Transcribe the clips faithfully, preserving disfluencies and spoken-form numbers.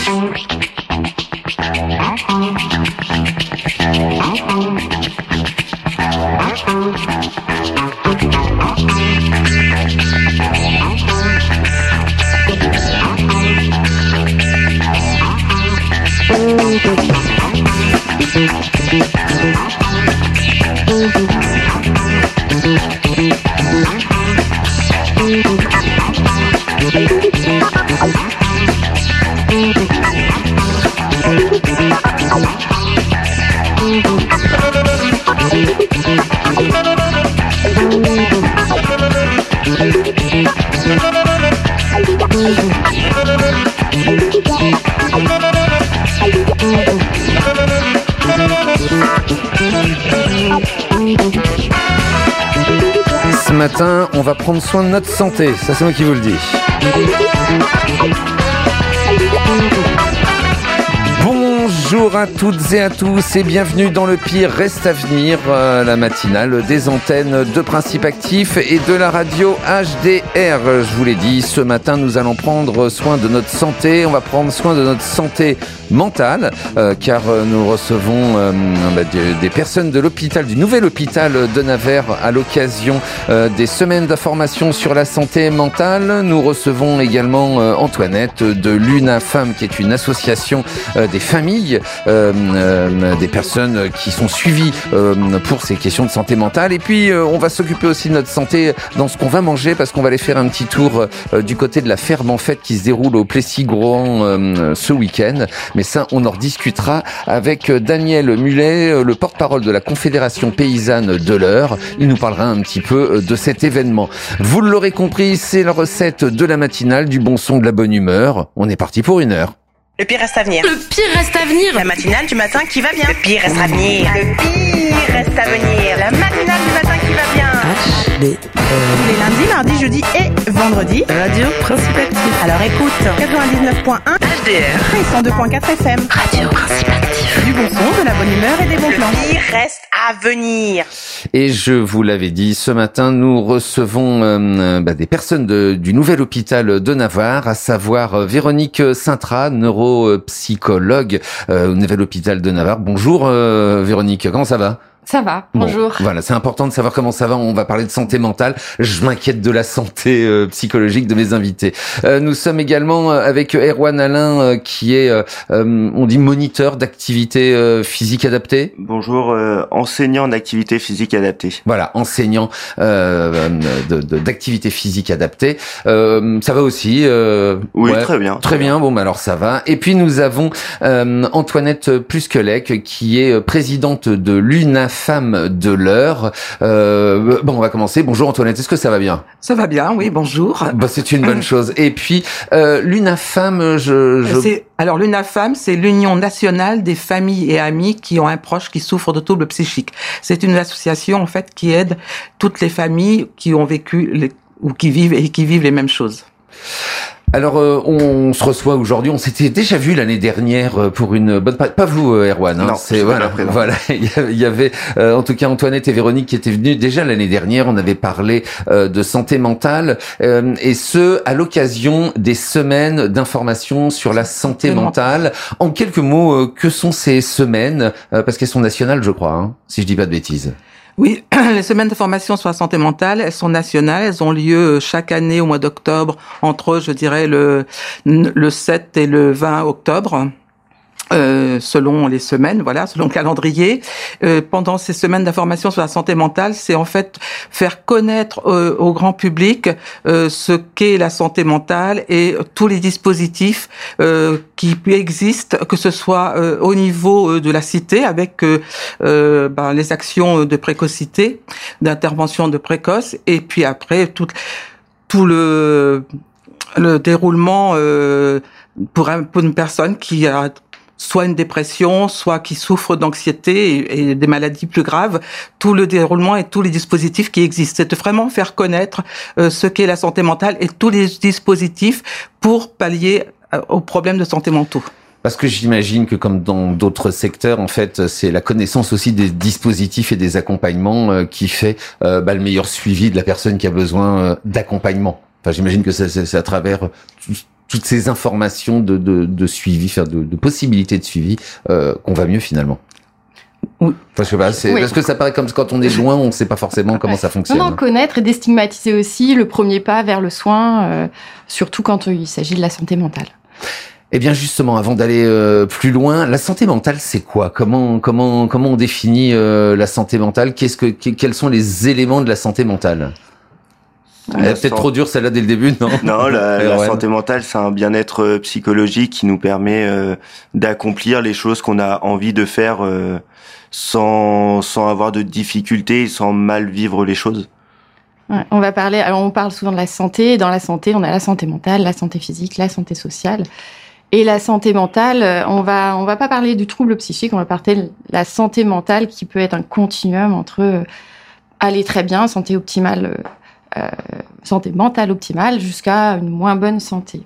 Ce matin, on va prendre soin de notre santé, ça c'est moi qui vous le dis. Bonjour à toutes et à tous et bienvenue dans Le Pire Reste à Venir, euh, la matinale des antennes de Principe Actif et de la radio H D R. Je vous l'ai dit, ce matin nous allons prendre soin de notre santé, on va prendre soin de notre santé mentale, euh, car nous recevons euh, bah, des, des personnes de l'hôpital, du nouvel hôpital de Nevers à l'occasion euh, des semaines d'information sur la santé mentale. Nous recevons également euh, Antoinette de l'UNAFAM, qui est une association euh, des familles, euh, euh, des personnes qui sont suivies euh, pour ces questions de santé mentale. Et puis euh, on va s'occuper aussi de notre santé dans ce qu'on va manger, parce qu'on va aller faire un petit tour euh, du côté de la ferme en fête qui se déroule au Plessis-Grohan euh, ce week-end. Mais ça, on en rediscutera avec Daniel Mulet, le porte-parole de la Confédération paysanne de l'Eure. Il nous parlera un petit peu de cet événement. Vous l'aurez compris, c'est la recette de la matinale, du bon son, de la bonne humeur. On est parti pour une heure. Le pire reste à venir. Le pire reste à venir. La matinale du matin qui va bien. Le pire reste à venir. Le pire reste à venir. La matinale du matin qui va bien. H D R. Tous les lundis, mardis, jeudis et vendredis. Radio Principe Actif. Alors écoute, quatre-vingt-dix-neuf point un H D R et cent deux point quatre F M. Radio Principe Actif. Du bon son, de la bonne humeur et des bons plans. Le pire reste à venir. Et je vous l'avais dit, ce matin, nous recevons euh, bah, des personnes de, du nouvel hôpital de Navarre, à savoir euh, Véronique Saintra, neuropsychologue euh, au nouvel hôpital de Navarre. Bonjour euh, Véronique, comment ça va ? Ça va, bonjour. Bon, voilà, c'est important de savoir comment ça va. On va parler de santé mentale. Je m'inquiète de la santé euh, psychologique de mes invités. Euh, nous sommes également avec Erwan Alain, euh, qui est, euh, euh, on dit, moniteur d'activité euh, physique adaptée. Bonjour, euh, enseignant d'activité physique adaptée. Voilà, enseignant euh, de, de, d'activité physique adaptée. Euh, ça va aussi euh, Oui, ouais, très bien. Très bien, bon, bah alors ça va. Et puis nous avons euh, Antoinette Plusquelec, qui est présidente de l'UNAFAM de l'Eure. Euh, bon, on va commencer. Bonjour Antoinette, est-ce que ça va bien ? Ça va bien, oui, bonjour. Bah, c'est une bonne chose. Et puis, euh, l'UNAFAM, je... je... C'est, alors, l'UNAFAM, c'est l'Union nationale des familles et amis qui ont un proche qui souffre de troubles psychiques. C'est une association, en fait, qui aide toutes les familles qui ont vécu les, ou qui vivent et qui vivent les mêmes choses. Alors, euh, on se reçoit aujourd'hui. On s'était déjà vu l'année dernière pour une bonne... Pas, pas vous, Erwan. Hein, non, c'est voilà, voilà. Il y avait, euh, en tout cas, Antoinette et Véronique qui étaient venues déjà l'année dernière. On avait parlé euh, de santé mentale, euh, et ce à l'occasion des semaines d'information sur la santé mentale. En quelques mots, euh, que sont ces semaines, euh, parce qu'elles sont nationales, je crois, hein, si je dis pas de bêtises. Oui, les semaines de formation sur la santé mentale, elles sont nationales, elles ont lieu chaque année au mois d'octobre, entre, je dirais, le, le sept et le vingt octobre. Euh, selon les semaines, voilà, selon le calendrier. Euh, pendant ces semaines d'information sur la santé mentale, c'est en fait faire connaître euh, au grand public euh, ce qu'est la santé mentale et tous les dispositifs euh, qui existent, que ce soit euh, au niveau euh, de la cité avec euh, euh, ben, les actions de précocité, d'intervention de précoce, et puis après tout, tout le le déroulement euh, pour, un, pour une personne qui a soit une dépression, soit qui souffre d'anxiété et, et des maladies plus graves, tout le déroulement et tous les dispositifs qui existent. C'est de vraiment faire connaître euh, ce qu'est la santé mentale et tous les dispositifs pour pallier euh, aux problèmes de santé mentaux. Parce que j'imagine que comme dans d'autres secteurs, en fait, c'est la connaissance aussi des dispositifs et des accompagnements euh, qui fait euh, bah, le meilleur suivi de la personne qui a besoin euh, d'accompagnement. Enfin, j'imagine que c'est, c'est à travers toutes ces informations de, de, de suivi, faire de, de possibilités de suivi, euh, qu'on va mieux finalement. Oui. Enfin, je sais pas, c'est, oui. Parce que ça paraît comme quand on est loin, on ne sait pas forcément comment ouais. ça fonctionne. Non, non, connaître et déstigmatiser aussi le premier pas vers le soin, euh, surtout quand il s'agit de la santé mentale. Eh bien justement, avant d'aller euh, plus loin, la santé mentale, c'est quoi ? Comment comment comment on définit euh, la santé mentale ? Qu'est-ce que que, quels sont les éléments de la santé mentale ? Elle est peut-être san... trop dure celle-là dès le début, non ? Non, la, la santé mentale, c'est un bien-être psychologique qui nous permet euh, d'accomplir les choses qu'on a envie de faire euh, sans sans avoir de difficultés, sans mal vivre les choses. Ouais, on va parler. Alors, on parle souvent de la santé. Dans la santé, on a la santé mentale, la santé physique, la santé sociale. Et la santé mentale, on va on va pas parler du trouble psychique, on va parler de la santé mentale qui peut être un continuum entre euh, aller très bien, santé optimale. Euh, Euh, santé mentale optimale jusqu'à une moins bonne santé.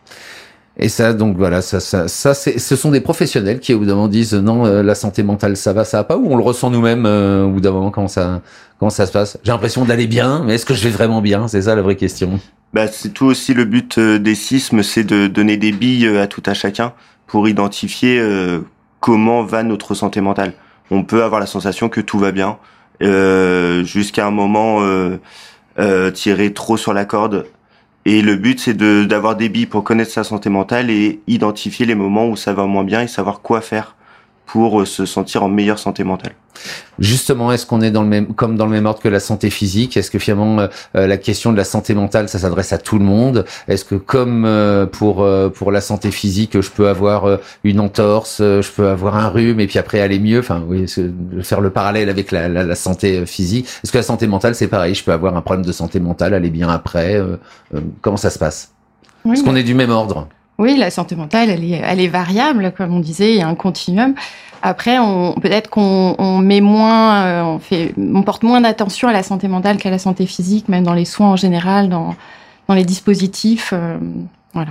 Et ça, donc voilà, ça, ça, ça, c'est, ce sont des professionnels qui au bout d'un moment disent non, euh, la santé mentale, ça va, ça va pas, ou on le ressent nous-mêmes euh, au bout d'un moment comment ça, comment ça se passe. J'ai l'impression d'aller bien, mais est-ce que je vais vraiment bien ? C'est ça la vraie question. Bah, c'est tout aussi le but des C I S M, c'est de donner des billes à tout à chacun pour identifier euh, comment va notre santé mentale. On peut avoir la sensation que tout va bien euh, jusqu'à un moment. Euh, Euh, tirer trop sur la corde, et le but c'est de d'avoir des billes pour connaître sa santé mentale et identifier les moments où ça va moins bien et savoir quoi faire pour euh, se sentir en meilleure santé mentale. Justement, est-ce qu'on est dans le même, comme dans le même ordre que la santé physique ? Est-ce que finalement euh, la question de la santé mentale, ça s'adresse à tout le monde ? Est-ce que comme euh, pour euh, pour la santé physique, je peux avoir euh, une entorse, euh, je peux avoir un rhume et puis après aller mieux ? Enfin, oui, faire le parallèle avec la, la, la santé physique. Est-ce que la santé mentale, c'est pareil ? Je peux avoir un problème de santé mentale, aller bien après. Euh, euh, comment ça se passe ? Oui, Est-ce qu'on est du même ordre ? Oui, la santé mentale, elle est, elle est variable, comme on disait, il y a un continuum. Après, on, peut-être qu'on on met moins, euh, on fait, on porte moins d'attention à la santé mentale qu'à la santé physique, même dans les soins en général, dans, dans les dispositifs, euh, voilà.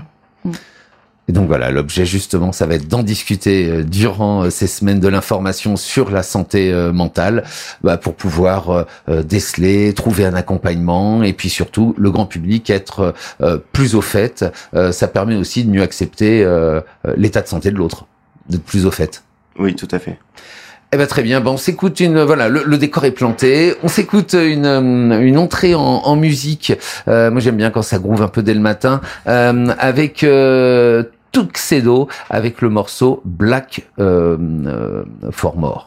Et donc voilà, l'objet justement, ça va être d'en discuter euh, durant euh, ces semaines de l'information sur la santé euh, mentale, bah, pour pouvoir euh, déceler, trouver un accompagnement, et puis surtout le grand public être euh, plus au fait. Euh, ça permet aussi de mieux accepter euh, l'état de santé de l'autre, d'être plus au fait. Oui, tout à fait. Eh ben très bien. Bon, on s'écoute une voilà, le, le décor est planté. On s'écoute une une entrée en, en musique. Euh, moi j'aime bien quand ça groove un peu dès le matin euh, avec euh, Tuxedo avec le morceau Black euh, euh, for More.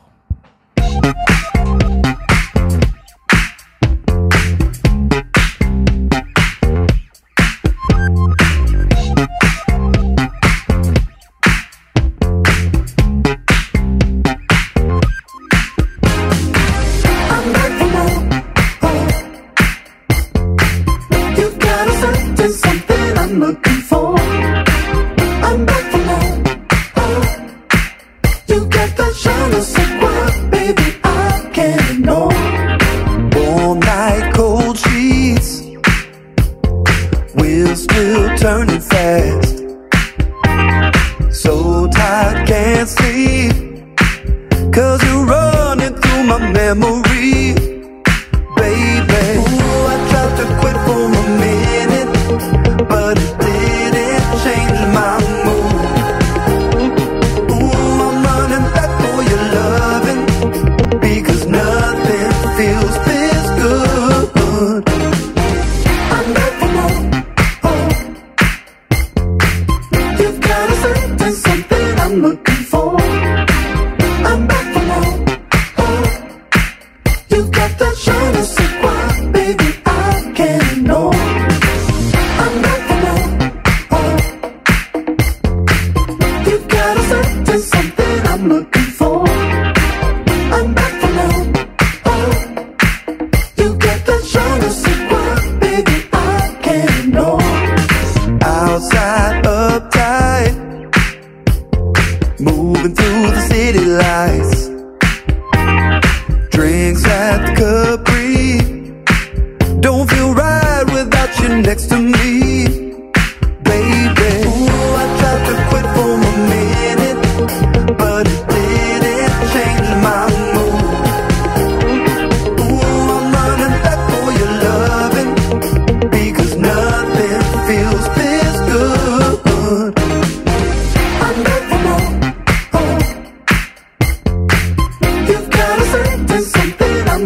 Feels this good.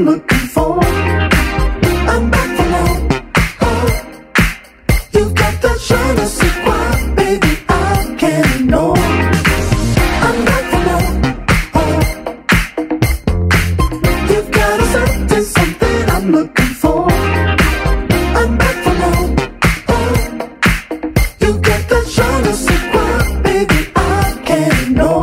looking for. I'm back for more. Oh, you've got that je ne sais quoi, baby, I can't ignore. I'm back for more. Oh, you've got a certain something I'm looking for. I'm back for more. Oh, you've got that je ne sais quoi, baby, I can't ignore.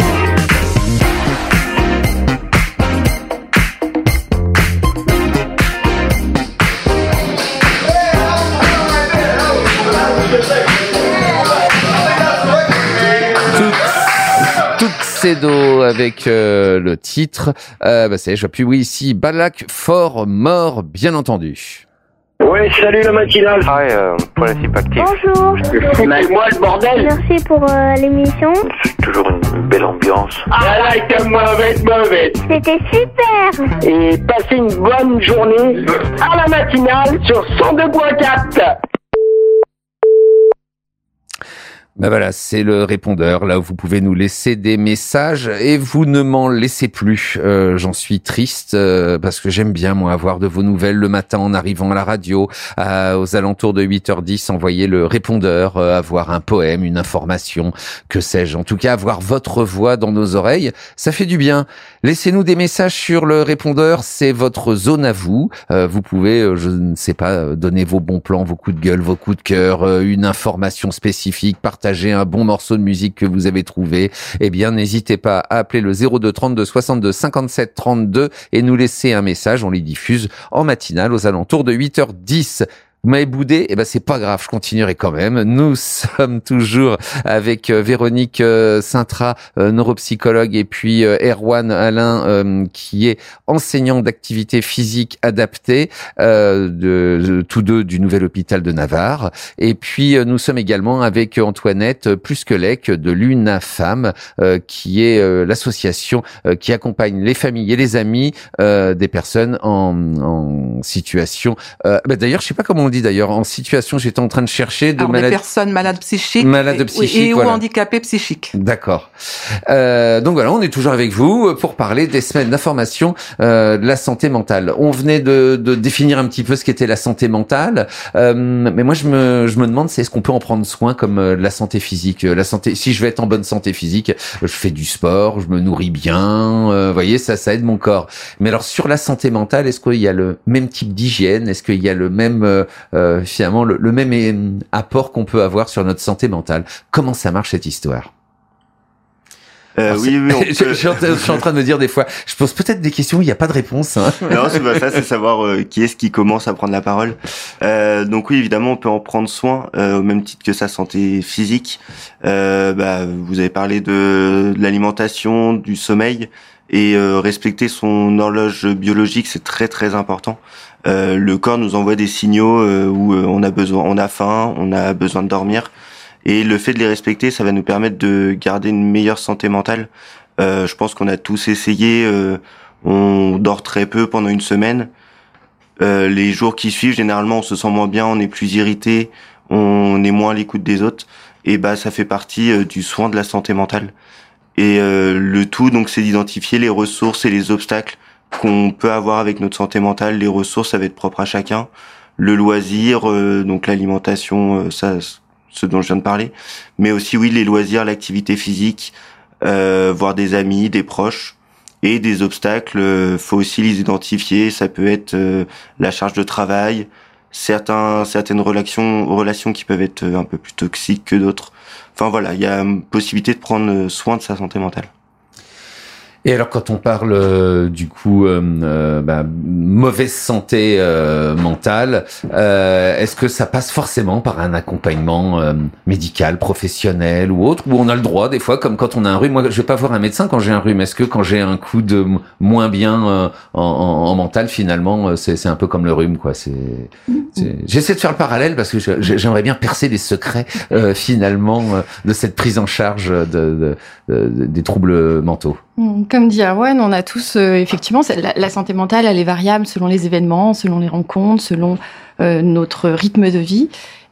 Tuxedo avec euh, le titre, euh, bah c'est, je vois plus, oui, ici, Balak Fort Mort, bien entendu. Ouais, salut la matinale. Hi, euh, Principe Actif. Bonjour. C'est moi le bordel. Merci pour euh, l'émission. C'est toujours une belle ambiance. I like a mauvaise mauvaise. C'était super. Et passez une bonne journée à la matinale sur cent deux point quatre. Ben voilà, c'est le répondeur, là où vous pouvez nous laisser des messages et vous ne m'en laissez plus. Euh, j'en suis triste euh, parce que j'aime bien, moi, avoir de vos nouvelles le matin en arrivant à la radio, à, aux alentours de huit heures dix, envoyer le répondeur, euh, avoir un poème, une information, que sais-je. En tout cas, avoir votre voix dans nos oreilles, ça fait du bien. Laissez-nous des messages sur le répondeur, c'est votre zone à vous. Euh, vous pouvez, euh, je ne sais pas, donner vos bons plans, vos coups de gueule, vos coups de cœur, euh, une information spécifique, partager un bon morceau de musique que vous avez trouvé, eh bien, n'hésitez pas à appeler le zéro deux trente-deux soixante-deux cinquante-sept trente-deux et nous laisser un message. On les diffuse en matinale aux alentours de huit heures dix. Vous m'avez boudé, eh ben c'est pas grave, je continuerai quand même. Nous sommes toujours avec euh, Véronique euh, Sintra, euh, neuropsychologue, et puis euh, Erwan Alain, euh, qui est enseignant d'activité physique adaptée, euh, de, de, tous deux du Nouvel Hôpital de Navarre. Et puis euh, nous sommes également avec Antoinette Plusquelec de l'UNAFAM, euh, qui est euh, l'association euh, qui accompagne les familles et les amis euh, des personnes en, en situation. Euh, bah d'ailleurs, je sais pas comment on dit d'ailleurs, en situation, j'étais en train de chercher de Alors, maladies. des personnes malades psychiques. Malades psychiques, et, et voilà. ou handicapées psychiques. D'accord. Euh, donc voilà, on est toujours avec vous pour parler des semaines d'information euh, de la santé mentale. On venait de, de définir un petit peu ce qu'était la santé mentale, euh, mais moi je me, je me demande, c'est est-ce qu'on peut en prendre soin comme euh, la santé physique. La santé, si je veux être en bonne santé physique, je fais du sport, je me nourris bien, euh, vous voyez, ça, ça aide mon corps. Mais alors sur la santé mentale, est-ce qu'il y a le même type d'hygiène? Est-ce qu'il y a le même euh, Euh, finalement le, le même euh, apport qu'on peut avoir sur notre santé mentale? Comment ça marche cette histoire? Euh, Alors, oui, oui, on je, peut... je, suis en, je suis en train de me dire des fois, je pose peut-être des questions où il n'y a pas de réponse. Hein. Non, c'est pas ça, c'est savoir euh, qui est-ce qui commence à prendre la parole. Euh, donc oui, évidemment, on peut en prendre soin euh, au même titre que sa santé physique. Euh, bah, vous avez parlé de, de l'alimentation, du sommeil, et euh, respecter son horloge biologique, c'est très très important. Euh, le corps nous envoie des signaux euh, où euh, on a besoin, on a faim, on a besoin de dormir, et le fait de les respecter, ça va nous permettre de garder une meilleure santé mentale. Euh, je pense qu'on a tous essayé. Euh, on dort très peu pendant une semaine. Euh, les jours qui suivent, généralement, on se sent moins bien, on est plus irrité, on est moins à l'écoute des autres, et bah ça fait partie euh, du soin de la santé mentale. Et euh, le tout, donc, c'est d'identifier les ressources et les obstacles qu'on peut avoir avec notre santé mentale. Les ressources, ça va être propre à chacun. Le loisir, euh, donc l'alimentation, euh, ça, ce dont je viens de parler. Mais aussi, oui, les loisirs, l'activité physique, euh, voir des amis, des proches. Et des obstacles, euh, faut aussi les identifier. Ça peut être euh, la charge de travail, certains, certaines relations, relations qui peuvent être un peu plus toxiques que d'autres. Enfin voilà, il y a une possibilité de prendre soin de sa santé mentale. Et alors, quand on parle euh, du coup euh, euh, bah, mauvaise santé euh, mentale, euh, est-ce que ça passe forcément par un accompagnement euh, médical, professionnel ou autre, où on a le droit des fois, comme quand on a un rhume. Moi, je vais pas voir un médecin quand j'ai un rhume. Est-ce que quand j'ai un coup de m- moins bien euh, en, en, en mental, finalement, c'est, c'est un peu comme le rhume, quoi. C'est, c'est... J'essaie de faire le parallèle parce que je, j'aimerais bien percer les secrets euh, finalement euh, de cette prise en charge de, de, de, de, des troubles mentaux. Comme dit Erwan, on a tous, euh, effectivement, la, la santé mentale, elle est variable selon les événements, selon les rencontres, selon euh, notre rythme de vie.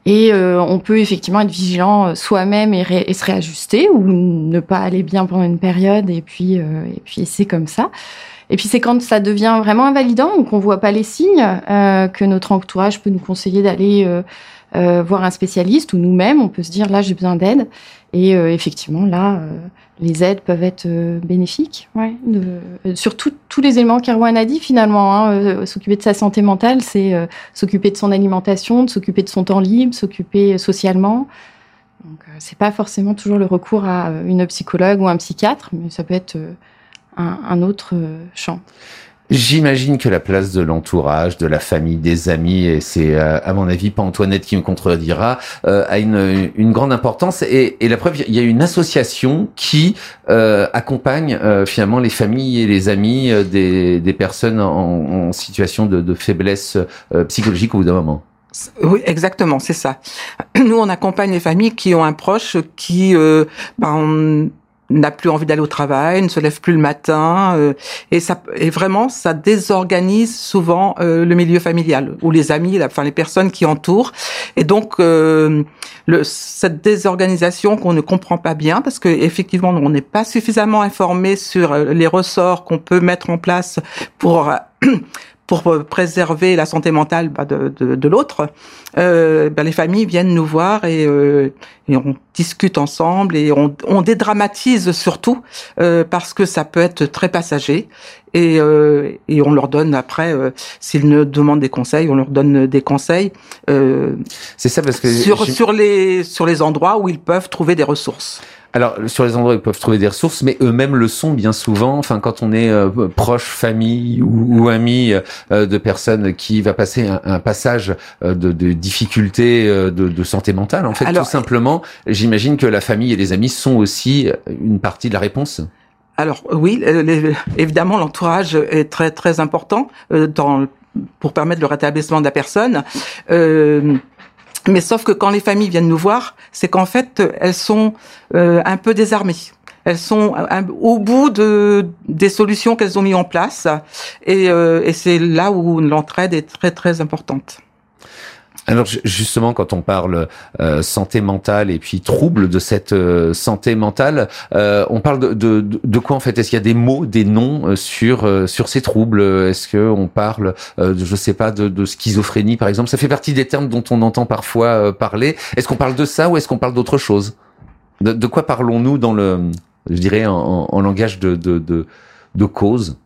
Et euh, on peut effectivement être vigilant soi-même et, ré- et se réajuster ou ne pas aller bien pendant une période et puis euh, et puis c'est comme ça. Et puis c'est quand ça devient vraiment invalidant ou qu'on voit pas les signes euh, que notre entourage peut nous conseiller d'aller euh, euh, voir un spécialiste ou nous-mêmes on peut se dire là j'ai besoin d'aide et euh, effectivement là euh, les aides peuvent être euh, bénéfiques. Ouais, de, euh, sur tout, tous les éléments qu'Erwan a dit finalement. Hein, euh, s'occuper de sa santé mentale, c'est euh, s'occuper de son alimentation, de s'occuper de son temps libre, s'occuper socialement. Donc euh, c'est pas forcément toujours le recours à euh, une psychologue ou un psychiatre, mais ça peut être euh, Un, un autre champ. J'imagine que la place de l'entourage, de la famille, des amis, et c'est euh, à mon avis pas Antoinette qui me contredira, euh, a une, une grande importance. Et, et la preuve, il y a une association qui euh, accompagne euh, finalement les familles et les amis euh, des, des personnes en, en situation de, de faiblesse euh, psychologique au bout d'un moment. Oui, exactement, c'est ça. Nous, on accompagne les familles qui ont un proche qui euh, ben, on, n'a plus envie d'aller au travail, ne se lève plus le matin, euh, et ça, et vraiment, ça désorganise souvent euh, le milieu familial ou les amis, la, enfin les personnes qui entourent. Et donc, euh, le, cette désorganisation qu'on ne comprend pas bien, parce que effectivement, on n'est pas suffisamment informé sur les ressorts qu'on peut mettre en place pour pour préserver la santé mentale bah, de, de, de l'autre, euh, bah, les familles viennent nous voir et, euh, et on discute ensemble et on, on dédramatise surtout euh, parce que ça peut être très passager et, euh, et on leur donne après, euh, s'ils nous demandent des conseils, on leur donne des conseils. Euh, C'est ça parce que sur j'ai... sur les sur les endroits où ils peuvent trouver des ressources. Alors, sur les endroits où ils peuvent trouver des ressources, mais eux-mêmes le sont bien souvent. Enfin, quand on est euh, proche, famille ou, ou ami euh, de personnes qui va passer un, un passage euh, de, de difficultés euh, de, de santé mentale, en fait, Alors, tout simplement, j'imagine que la famille et les amis sont aussi une partie de la réponse. Alors oui, les, évidemment, l'entourage est très très important euh, dans pour permettre le rétablissement de la personne. Euh, Mais sauf que quand les familles viennent nous voir, c'est qu'en fait, elles sont euh, un peu désarmées. Elles sont un, au bout de des solutions qu'elles ont mis en place, et, euh, et c'est là où l'entraide est très très importante. Alors justement, quand on parle euh, santé mentale et puis trouble de cette euh, santé mentale, euh, on parle de, de, de quoi en fait? Est-ce qu'il y a des mots, des noms euh, sur euh, sur ces troubles? Est-ce que on parle, euh, de, je sais pas, de, de schizophrénie par exemple? Ça fait partie des termes dont on entend parfois euh, parler. Est-ce qu'on parle de ça ou est-ce qu'on parle d'autre chose? De, de quoi parlons-nous dans le, je dirais, en, en langage de de de, de cause?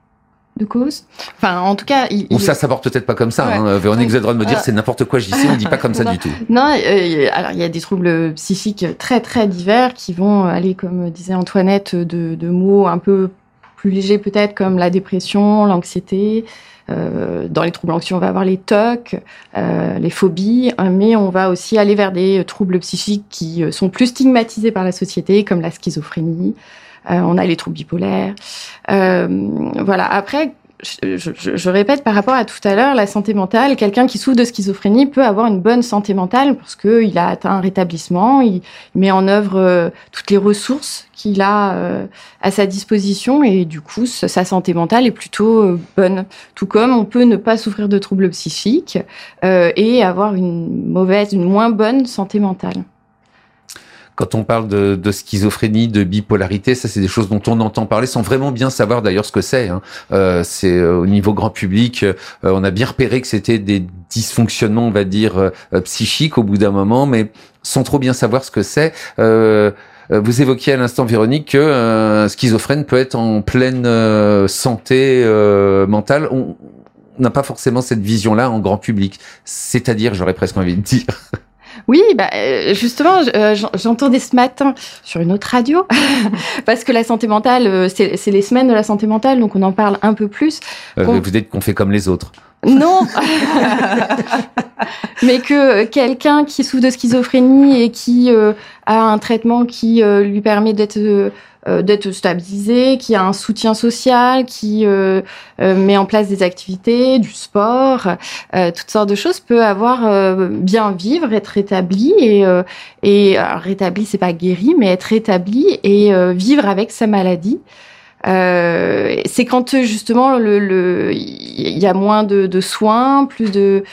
De cause. Enfin, en tout cas, il, ou il... ça s'aborde peut-être pas comme ça. Ouais. Hein. Véronique, vous avez le droit de me dire euh... c'est n'importe quoi. J'y sais, on dit pas comme ça non. du tout. Non, euh, alors il y a des troubles psychiques très très divers qui vont aller, comme disait Antoinette, de, de mots un peu plus légers peut-être comme la dépression, l'anxiété. Euh, dans les troubles anxieux, on va avoir les T O C, euh, les phobies, mais on va aussi aller vers des troubles psychiques qui sont plus stigmatisés par la société, comme la schizophrénie. Euh, on a les troubles bipolaires. Euh, voilà. Après, je, je, je répète par rapport à tout à l'heure, la santé mentale, quelqu'un qui souffre de schizophrénie peut avoir une bonne santé mentale parce qu'il a atteint un rétablissement, il met en œuvre euh, toutes les ressources qu'il a euh, à sa disposition et du coup, sa santé mentale est plutôt euh, bonne. Tout comme on peut ne pas souffrir de troubles psychiques euh, et avoir une mauvaise, une moins bonne santé mentale. Quand on parle de, de schizophrénie, de bipolarité, ça c'est des choses dont on entend parler sans vraiment bien savoir d'ailleurs ce que c'est. Hein. Euh, c'est euh, au niveau grand public, euh, on a bien repéré que c'était des dysfonctionnements, on va dire, euh, psychiques au bout d'un moment, mais sans trop bien savoir ce que c'est. Euh, vous évoquiez à l'instant, Véronique, que euh, un schizophrène peut être en pleine euh, santé euh, mentale. On n'a pas forcément cette vision-là en grand public. C'est-à-dire, j'aurais presque envie de dire... Oui, bah justement, euh, j'entendais ce matin sur une autre radio, parce que la santé mentale, c'est, c'est les semaines de la santé mentale, donc on en parle un peu plus. Euh, vous dites qu'on fait comme les autres. Non, mais que quelqu'un qui souffre de schizophrénie et qui euh, a un traitement qui euh, lui permet d'être euh, d'être stabilisé, qui a un soutien social, qui euh, euh, met en place des activités, du sport, euh, toutes sortes de choses, peut avoir euh, bien vivre, être rétabli et euh, et alors, rétabli, c'est pas guéri, mais être rétabli et euh, vivre avec sa maladie. Euh, c'est quand justement le, le, il y a moins de, de soins, plus de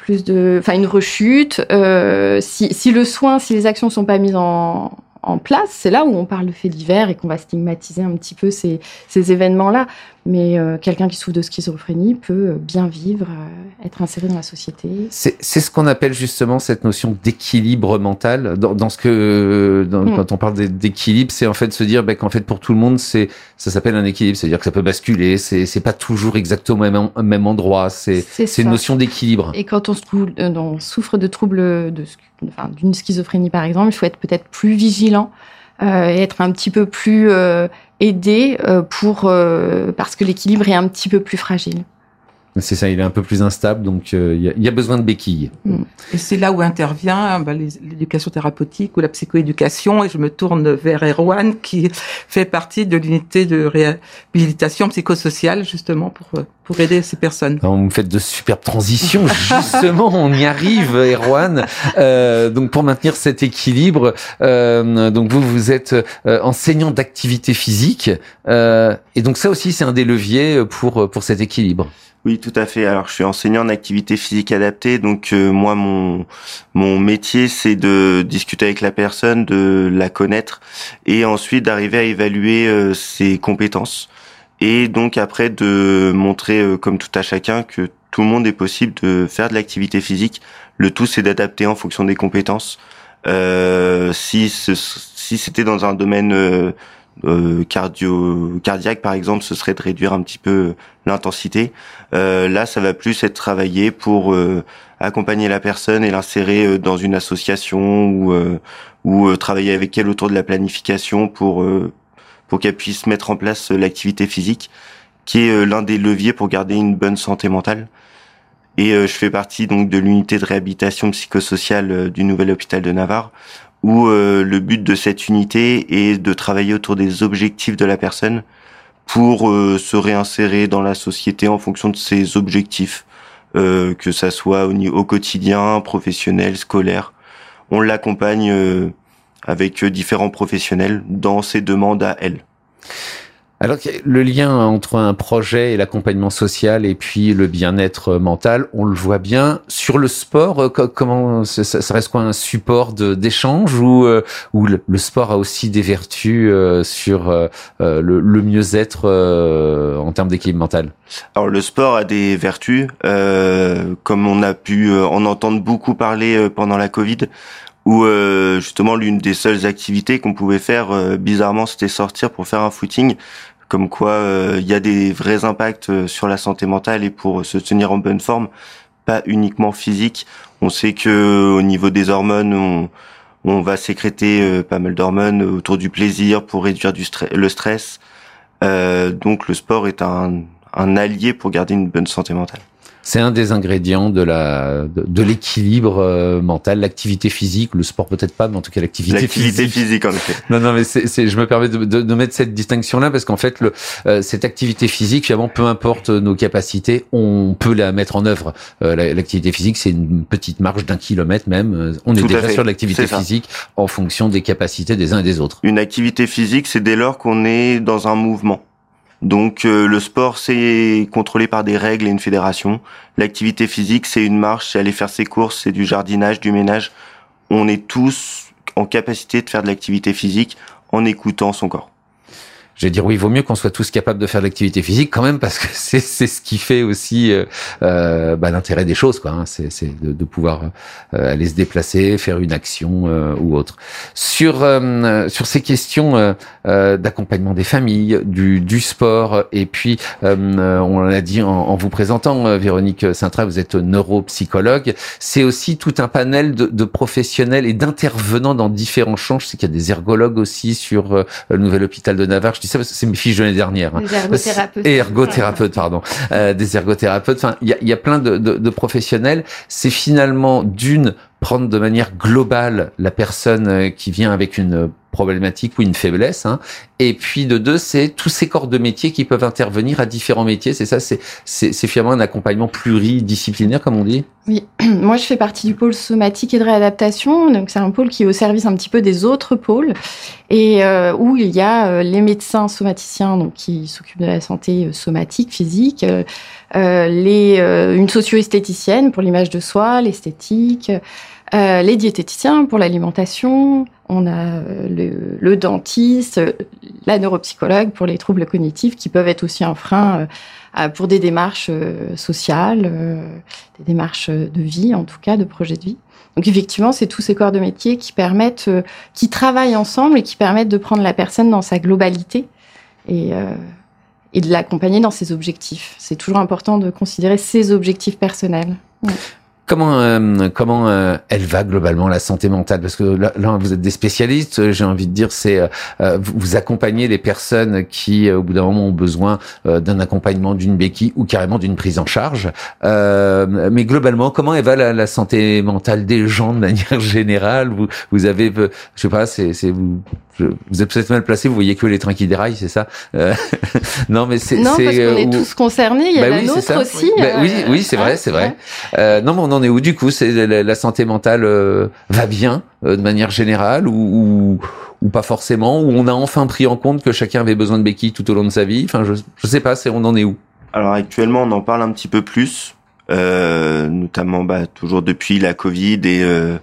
plus de, enfin une rechute. Euh, si, si le soin, si les actions sont pas mises en, en place, c'est là où on parle de faits divers et qu'on va stigmatiser un petit peu ces, ces événements-là. Mais euh, quelqu'un qui souffre de schizophrénie peut bien vivre, euh, être inséré dans la société. C'est, c'est ce qu'on appelle justement cette notion d'équilibre mental. Dans, dans ce que, dans, mmh. quand on parle d'équilibre, c'est en fait se dire ben, qu'en fait pour tout le monde, c'est, ça s'appelle un équilibre. C'est-à-dire que ça peut basculer. C'est, c'est pas toujours exactement au même, même endroit. C'est, c'est, c'est une notion d'équilibre. Et quand on, se trouve, euh, on souffre de troubles, de, enfin, d'une schizophrénie par exemple, il faut être peut-être plus vigilant. Euh, et être un petit peu plus euh, aidé euh, pour euh, parce que l'équilibre est un petit peu plus fragile. C'est ça, il est un peu plus instable, donc il euh, y, y a besoin de béquilles. Mm. Et c'est là où intervient bah, les, l'éducation thérapeutique ou la psychoéducation, et je me tourne vers Erwan qui fait partie de l'unité de réhabilitation psychosociale justement pour pour aider ces personnes. Alors, vous me faites de superbes transitions, justement, on y arrive, Erwan. Euh, donc pour maintenir cet équilibre, euh, donc vous vous êtes euh, enseignant d'activité physique, euh, et donc ça aussi c'est un des leviers pour pour cet équilibre. Oui, tout à fait. Alors, je suis enseignant en activité physique adaptée, donc euh, moi, mon mon métier, c'est de discuter avec la personne, de la connaître, et ensuite d'arriver à évaluer euh, ses compétences, et donc après de montrer, euh, comme tout à chacun, que tout le monde est possible de faire de l'activité physique. Le tout, c'est d'adapter en fonction des compétences. Euh, si ce, si c'était dans un domaine euh, Euh, cardio cardiaque par exemple, ce serait de réduire un petit peu l'intensité. Euh, là, ça va plus être travaillé pour euh, accompagner la personne et l'insérer euh, dans une association ou euh, ou euh, travailler avec elle autour de la planification pour euh, pour qu'elle puisse mettre en place euh, l'activité physique, qui est euh, l'un des leviers pour garder une bonne santé mentale. Et euh, je fais partie donc de l'unité de réhabilitation psychosociale euh, du nouvel hôpital de Navarre, où euh, le but de cette unité est de travailler autour des objectifs de la personne pour euh, se réinsérer dans la société en fonction de ses objectifs, euh, que ça soit au, au quotidien, professionnel, scolaire. On l'accompagne euh, avec différents professionnels dans ses demandes à elle. Alors, le lien entre un projet et l'accompagnement social et puis le bien-être mental, on le voit bien. Sur le sport, comment ça, ça reste quoi, un support de, d'échange ou, ou le, le sport a aussi des vertus euh, sur euh, le, le mieux-être euh, en termes d'équilibre mental? Alors, le sport a des vertus, euh, comme on a pu en entendre beaucoup parler pendant la Covid, où euh, justement l'une des seules activités qu'on pouvait faire, euh, bizarrement, c'était sortir pour faire un footing. Comme quoi, il euh, y a des vrais impacts sur la santé mentale et pour se tenir en bonne forme, pas uniquement physique. On sait que au niveau des hormones, on, on va sécréter euh, pas mal d'hormones autour du plaisir pour réduire du stre- le stress. Euh, donc, le sport est un, un allié pour garder une bonne santé mentale. C'est un des ingrédients de la de, de l'équilibre euh, mental, l'activité physique, le sport peut-être pas, mais en tout cas l'activité, l'activité physique. physique en effet. Non, non, mais c'est, c'est je me permets de, de, de mettre cette distinction-là parce qu'en fait, le euh, cette activité physique, finalement, peu importe nos capacités, on peut la mettre en œuvre. Euh, l'activité physique, c'est une petite marge d'un kilomètre même. On est Tout déjà sur l'activité physique en fonction des capacités des uns et des autres. Une activité physique, c'est dès lors qu'on est dans un mouvement. Donc euh, le sport, c'est contrôlé par des règles et une fédération. L'activité physique, c'est une marche, c'est aller faire ses courses, c'est du jardinage, du ménage. On est tous en capacité de faire de l'activité physique en écoutant son corps. Je vais dire oui, il vaut mieux qu'on soit tous capables de faire de l'activité physique quand même parce que c'est c'est ce qui fait aussi euh, euh, bah, l'intérêt des choses quoi. Hein. C'est c'est de, de pouvoir euh, aller se déplacer, faire une action euh, ou autre. Sur euh, sur ces questions euh, euh, d'accompagnement des familles, du du sport et puis euh, on l'a dit en, en vous présentant euh, Véronique Saintra, vous êtes neuropsychologue. C'est aussi tout un panel de, de professionnels et d'intervenants dans différents champs. Je sais qu'il y a des ergologues aussi sur euh, le nouvel hôpital de Navarre. Je dis ça parce que c'est mes fiches de l'année dernière. Des ergothérapeutes. Et ergothérapeutes, pardon. Euh, des ergothérapeutes. Enfin, il y a, y a plein de, de, de professionnels. C'est finalement d'une prendre de manière globale la personne qui vient avec une problématique ou une faiblesse, hein. Et puis de deux, c'est tous ces corps de métiers qui peuvent intervenir à différents métiers. C'est ça, c'est, c'est, c'est finalement un accompagnement pluridisciplinaire, comme on dit. Oui, moi je fais partie du pôle somatique et de réadaptation, donc c'est un pôle qui est au service un petit peu des autres pôles, et euh, où il y a euh, les médecins somaticiens, donc qui s'occupent de la santé euh, somatique, physique, euh, euh, les, euh, une socio-esthéticienne pour l'image de soi, l'esthétique, euh, les diététiciens pour l'alimentation. On a le, le dentiste, la neuropsychologue pour les troubles cognitifs qui peuvent être aussi un frein euh, pour des démarches euh, sociales, euh, des démarches de vie, en tout cas, de projet de vie. Donc effectivement, c'est tous ces corps de métier qui permettent, euh, qui travaillent ensemble et qui permettent de prendre la personne dans sa globalité et, euh, et de l'accompagner dans ses objectifs. C'est toujours important de considérer ses objectifs personnels. Ouais. Comment euh, comment euh, elle va globalement la santé mentale? Parce que là, là vous êtes des spécialistes. J'ai envie de dire, c'est euh, vous, vous accompagnez les personnes qui, euh, au bout d'un moment, ont besoin euh, d'un accompagnement, d'une béquille ou carrément d'une prise en charge. Euh, mais globalement, comment elle va la, la santé mentale des gens de manière générale? Vous vous avez, je sais pas, c'est c'est vous. Je, vous êtes peut-être mal placé, vous voyez que les trains qui déraillent, c'est ça? euh, Non, mais c'est... Non, c'est, parce qu'on euh, est où... tous concernés, il y a bah la oui, nôtre aussi. Bah, euh, oui, oui, c'est vrai, c'est vrai. Ouais. Euh, non, mais on en est où du coup? C'est la, la santé mentale euh, va bien euh, de manière générale ou, ou ou pas forcément? Ou on a enfin pris en compte que chacun avait besoin de béquilles tout au long de sa vie? Enfin, je je sais pas, c'est on en est où? Alors actuellement, on en parle un petit peu plus, euh, notamment bah toujours depuis la Covid et euh,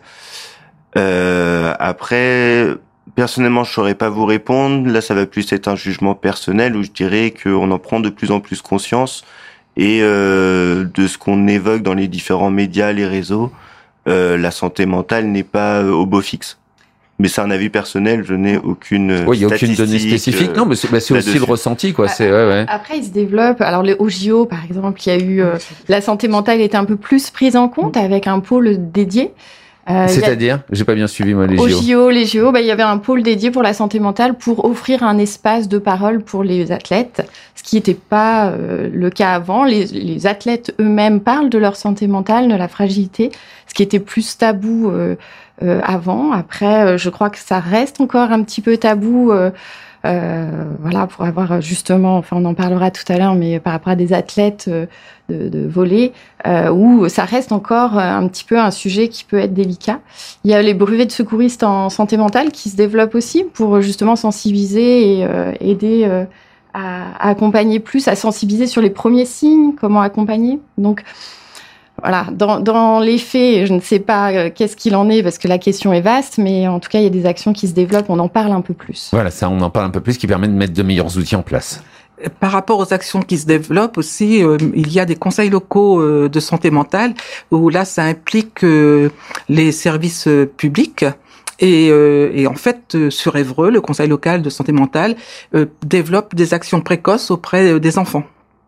euh, après. Personnellement, je saurais pas vous répondre. Là, ça va plus être un jugement personnel où je dirais qu'on en prend de plus en plus conscience et euh, de ce qu'on évoque dans les différents médias, les réseaux, euh, la santé mentale n'est pas au beau fixe. Mais c'est un avis personnel, je n'ai aucune oui, il y a aucune statistique, donnée spécifique. Non, mais c'est, bah, c'est aussi le ressenti, quoi. C'est, ouais, ouais. Après, il se développe. Alors, les O J O, par exemple, il y a eu euh, la santé mentale était un peu plus prise en compte avec un pôle dédié. Euh, C'est-à-dire, a... j'ai pas bien suivi moi les J O. Aux J O, les J O, bah il y avait un pôle dédié pour la santé mentale pour offrir un espace de parole pour les athlètes, ce qui n'était pas euh, le cas avant. Les, les athlètes eux-mêmes parlent de leur santé mentale, de la fragilité, ce qui était plus tabou euh, euh, avant. Après, euh, je crois que ça reste encore un petit peu tabou. Euh, Euh, voilà, pour avoir justement, enfin on en parlera tout à l'heure, mais par rapport à des athlètes euh, de, de volley, euh, où ça reste encore un petit peu un sujet qui peut être délicat. Il y a les brevets de secouristes en santé mentale qui se développent aussi pour justement sensibiliser et euh, aider euh, à, à accompagner plus, à sensibiliser sur les premiers signes, comment accompagner. Donc voilà, dans, dans les faits, je ne sais pas euh, qu'est-ce qu'il en est parce que la question est vaste, mais en tout cas, il y a des actions qui se développent, on en parle un peu plus. Voilà, ça, on en parle un peu plus, qui permet de mettre de meilleurs outils en place. Par rapport aux actions qui se développent aussi, euh, il y a des conseils locaux euh, de santé mentale où là, ça implique euh, les services euh, publics. Et, euh, et en fait, euh, sur Évreux, le conseil local de santé mentale euh, développe des actions précoces auprès euh, des enfants.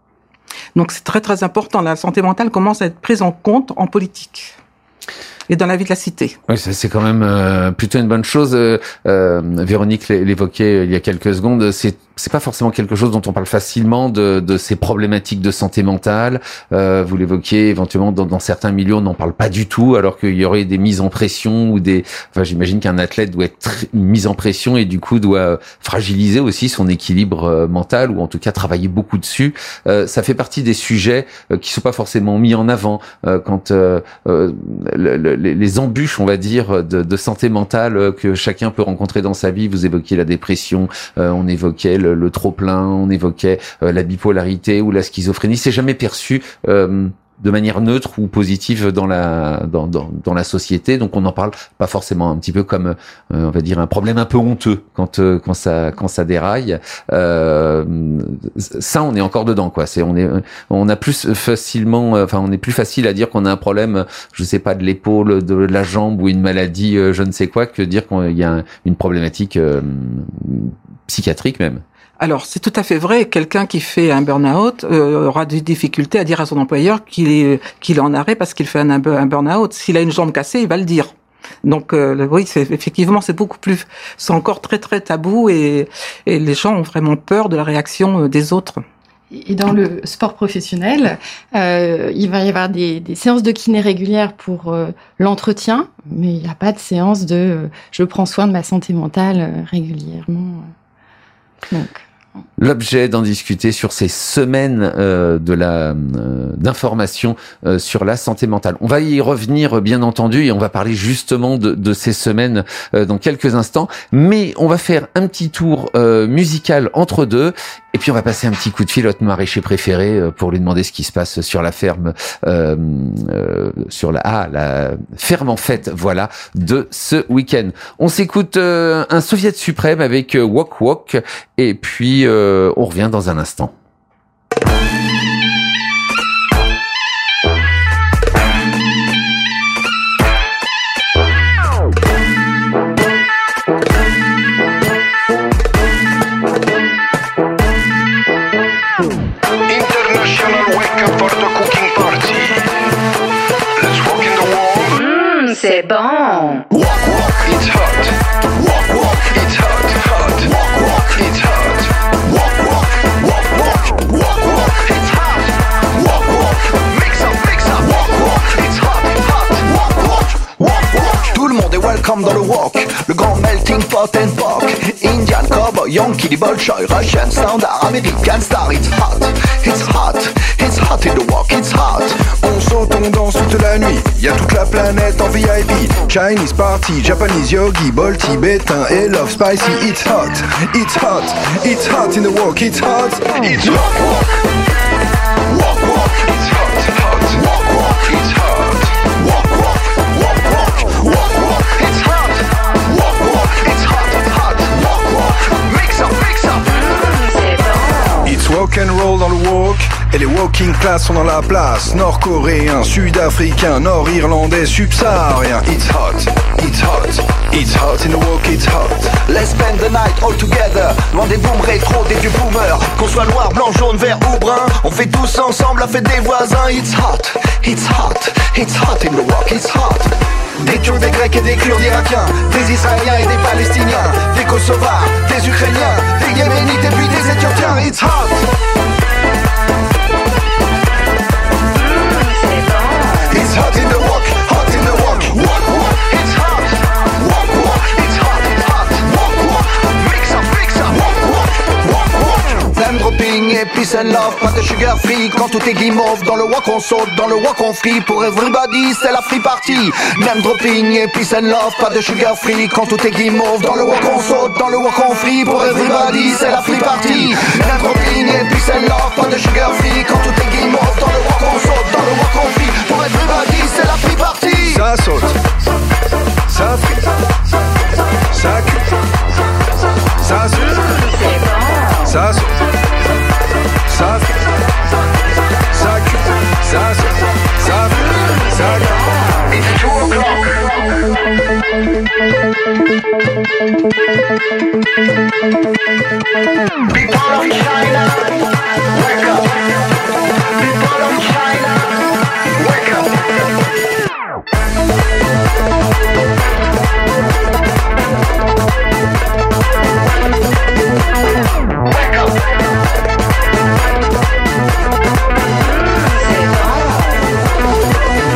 Donc c'est très très important. La santé mentale commence à être prise en compte en politique et dans la vie de la cité. Oui, ça, c'est quand même euh, plutôt une bonne chose. Euh, euh, Véronique l'évoquait il y a quelques secondes. C'est c'est pas forcément quelque chose dont on parle facilement de, de ces problématiques de santé mentale. Euh, vous l'évoquiez éventuellement dans, dans certains milieux, on n'en parle pas du tout, alors qu'il y aurait des mises en pression ou des. Enfin, j'imagine qu'un athlète doit être mis en pression et du coup doit fragiliser aussi son équilibre mental ou en tout cas travailler beaucoup dessus. Euh, ça fait partie des sujets euh, qui sont pas forcément mis en avant euh, quand euh, euh, le, le, les, les embûches, on va dire, de, de santé mentale euh, que chacun peut rencontrer dans sa vie. Vous évoquiez la dépression, euh, on évoquait le, le trop-plein, on évoquait euh, la bipolarité ou la schizophrénie. C'est jamais perçu euh, de manière neutre ou positive dans la dans, dans dans la société, donc on n'en parle pas forcément, un petit peu comme euh, on va dire un problème un peu honteux quand euh, quand ça quand ça déraille. Euh, ça, on est encore dedans, quoi. C'est on est on a plus facilement, enfin on est plus facile à dire qu'on a un problème, je sais pas, de l'épaule, de la jambe ou une maladie, euh, je ne sais quoi, que dire qu'il y a un, une problématique euh, psychiatrique même. Alors, c'est tout à fait vrai. Quelqu'un qui fait un burn-out euh, aura des difficultés à dire à son employeur qu'il est, qu'il est en arrêt parce qu'il fait un, un burn-out. S'il a une jambe cassée, il va le dire. Donc, euh, oui, c'est, effectivement, c'est beaucoup plus... C'est encore très, très tabou et, et les gens ont vraiment peur de la réaction des autres. Et dans le sport professionnel, euh, il va y avoir des, des séances de kiné régulières pour euh, l'entretien, mais il n'y a pas de séance de euh, je prends soin de ma santé mentale euh, régulièrement. Donc. L'objet d'en discuter sur ces semaines euh, de la euh, d'information euh, sur la santé mentale. On va y revenir bien entendu et on va parler justement de, de ces semaines euh, dans quelques instants. Mais on va faire un petit tour euh, musical entre deux et puis on va passer un petit coup de fil à notre maraîcher préféré euh, pour lui demander ce qui se passe sur la ferme, euh, euh, sur la ah la ferme en fête, voilà, de ce week-end. On s'écoute euh, un Soviet suprême avec euh, Walk Walk et puis euh, on revient dans un instant. International wake up for the cooking party. Let's walk in the warm. Mmm, c'est bon. Walk, walk, it's hot. Walk, walk, it's hot, hot. Walk, walk, it's hot. Walk, walk, walk, walk, walk, walk, it's hot. Walk, walk, mix up, mix up. Walk, walk, it's hot, hot. Walk, walk, walk, walk. Tout le monde est welcome dans le walk. Le grand melting pot and pork. Indian, cowboy, yankee, bolshoi, Russian, standard, American star. It's hot, it's hot, it's hot in the walk, it's hot. On saute, on danse toute la nuit. Y'a toute la planète en V I P. Chinese party, Japanese yogi, bol tibétain et love spicy. It's hot, it's hot, it's hot in the walk, it's hot. It's walk, walk. Walk, walk, it's hot, hot. Walk, walk, it's hot. Walk, walk, walk, walk, walk, walk, it's hot. Walk, walk, it's hot, hot. Walk, walk, mix up, mix up. Mmh, c'est bon. It's walk and roll dans le walk. Et les walking class sont dans la place. Nord-coréen, sud-africain, nord-irlandais, subsaharien. It's hot, it's hot, it's hot in the walk, it's hot. Let's spend the night all together. Loin des booms rétro, des vieux boomers. Qu'on soit noir, blanc, jaune, vert ou brun, on fait tous ensemble la fête des voisins. It's hot, it's hot, it's hot in the walk, it's hot. Des Turcs, des Grecs et des Kurdes irakiens, des Israéliens et des Palestiniens, des Kosovars, des Ukrainiens, des Yéménites et puis des Éthiopiens. It's hot. It's hot in the walk, hot in the walk. Walk, walk, it's hot. Walk, walk, it's hot, hot. Walk, walk, mix up, mix up. Walk, walk, walk, walk. Name dropping et peace and love, pas de sugar free. Quand tout est guimauve, dans le walk on saute, dans le walk on free. Pour everybody c'est la free party. Name dropping et peace and love, pas de sugar free. Quand tout est guimauve, dans le walk on saute, dans le walk on free. Pour everybody c'est la free party. Name dropping et peace and love, pas de sugar free. Quand tout est guimauve, dans le walk on saute, dans le walk on free. Pour everybody c'est la free party. Ça saute, ça frise, ça cue, ça saute, ça saute, ça frise, ça cue, ça saute, ça frise, ça cue. It's two o'clock. People of China, wake up. People of China, wake up. Wake up. C'est bon.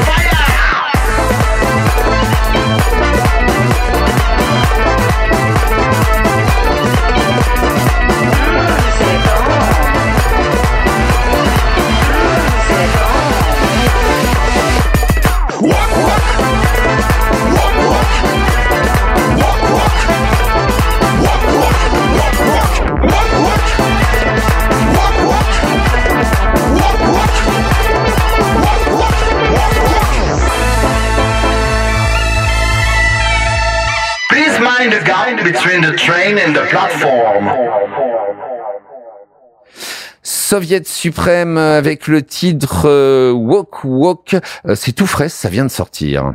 Please mind the gap between the train and the platform. Soviet suprême avec le titre euh, Walk Walk, euh, c'est tout frais, ça vient de sortir.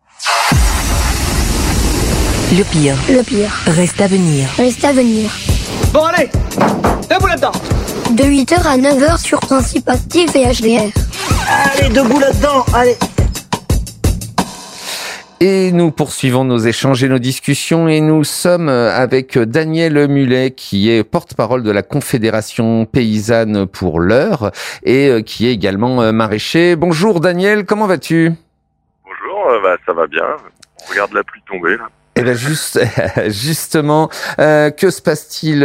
Le pire. Le pire. Reste à venir. Reste à venir. Bon allez, debout là-dedans. De huit heures à neuf heures sur Principe Actif et H D R. Allez, debout là-dedans, allez. Et nous poursuivons nos échanges et nos discussions et nous sommes avec Daniel Mulet qui est porte-parole de la Confédération Paysanne pour l'heure et qui est également maraîcher. Bonjour Daniel, comment vas-tu ? Bonjour, euh, bah, ça va bien. On regarde la pluie tomber là. Eh ben juste, justement, euh, que se passe-t-il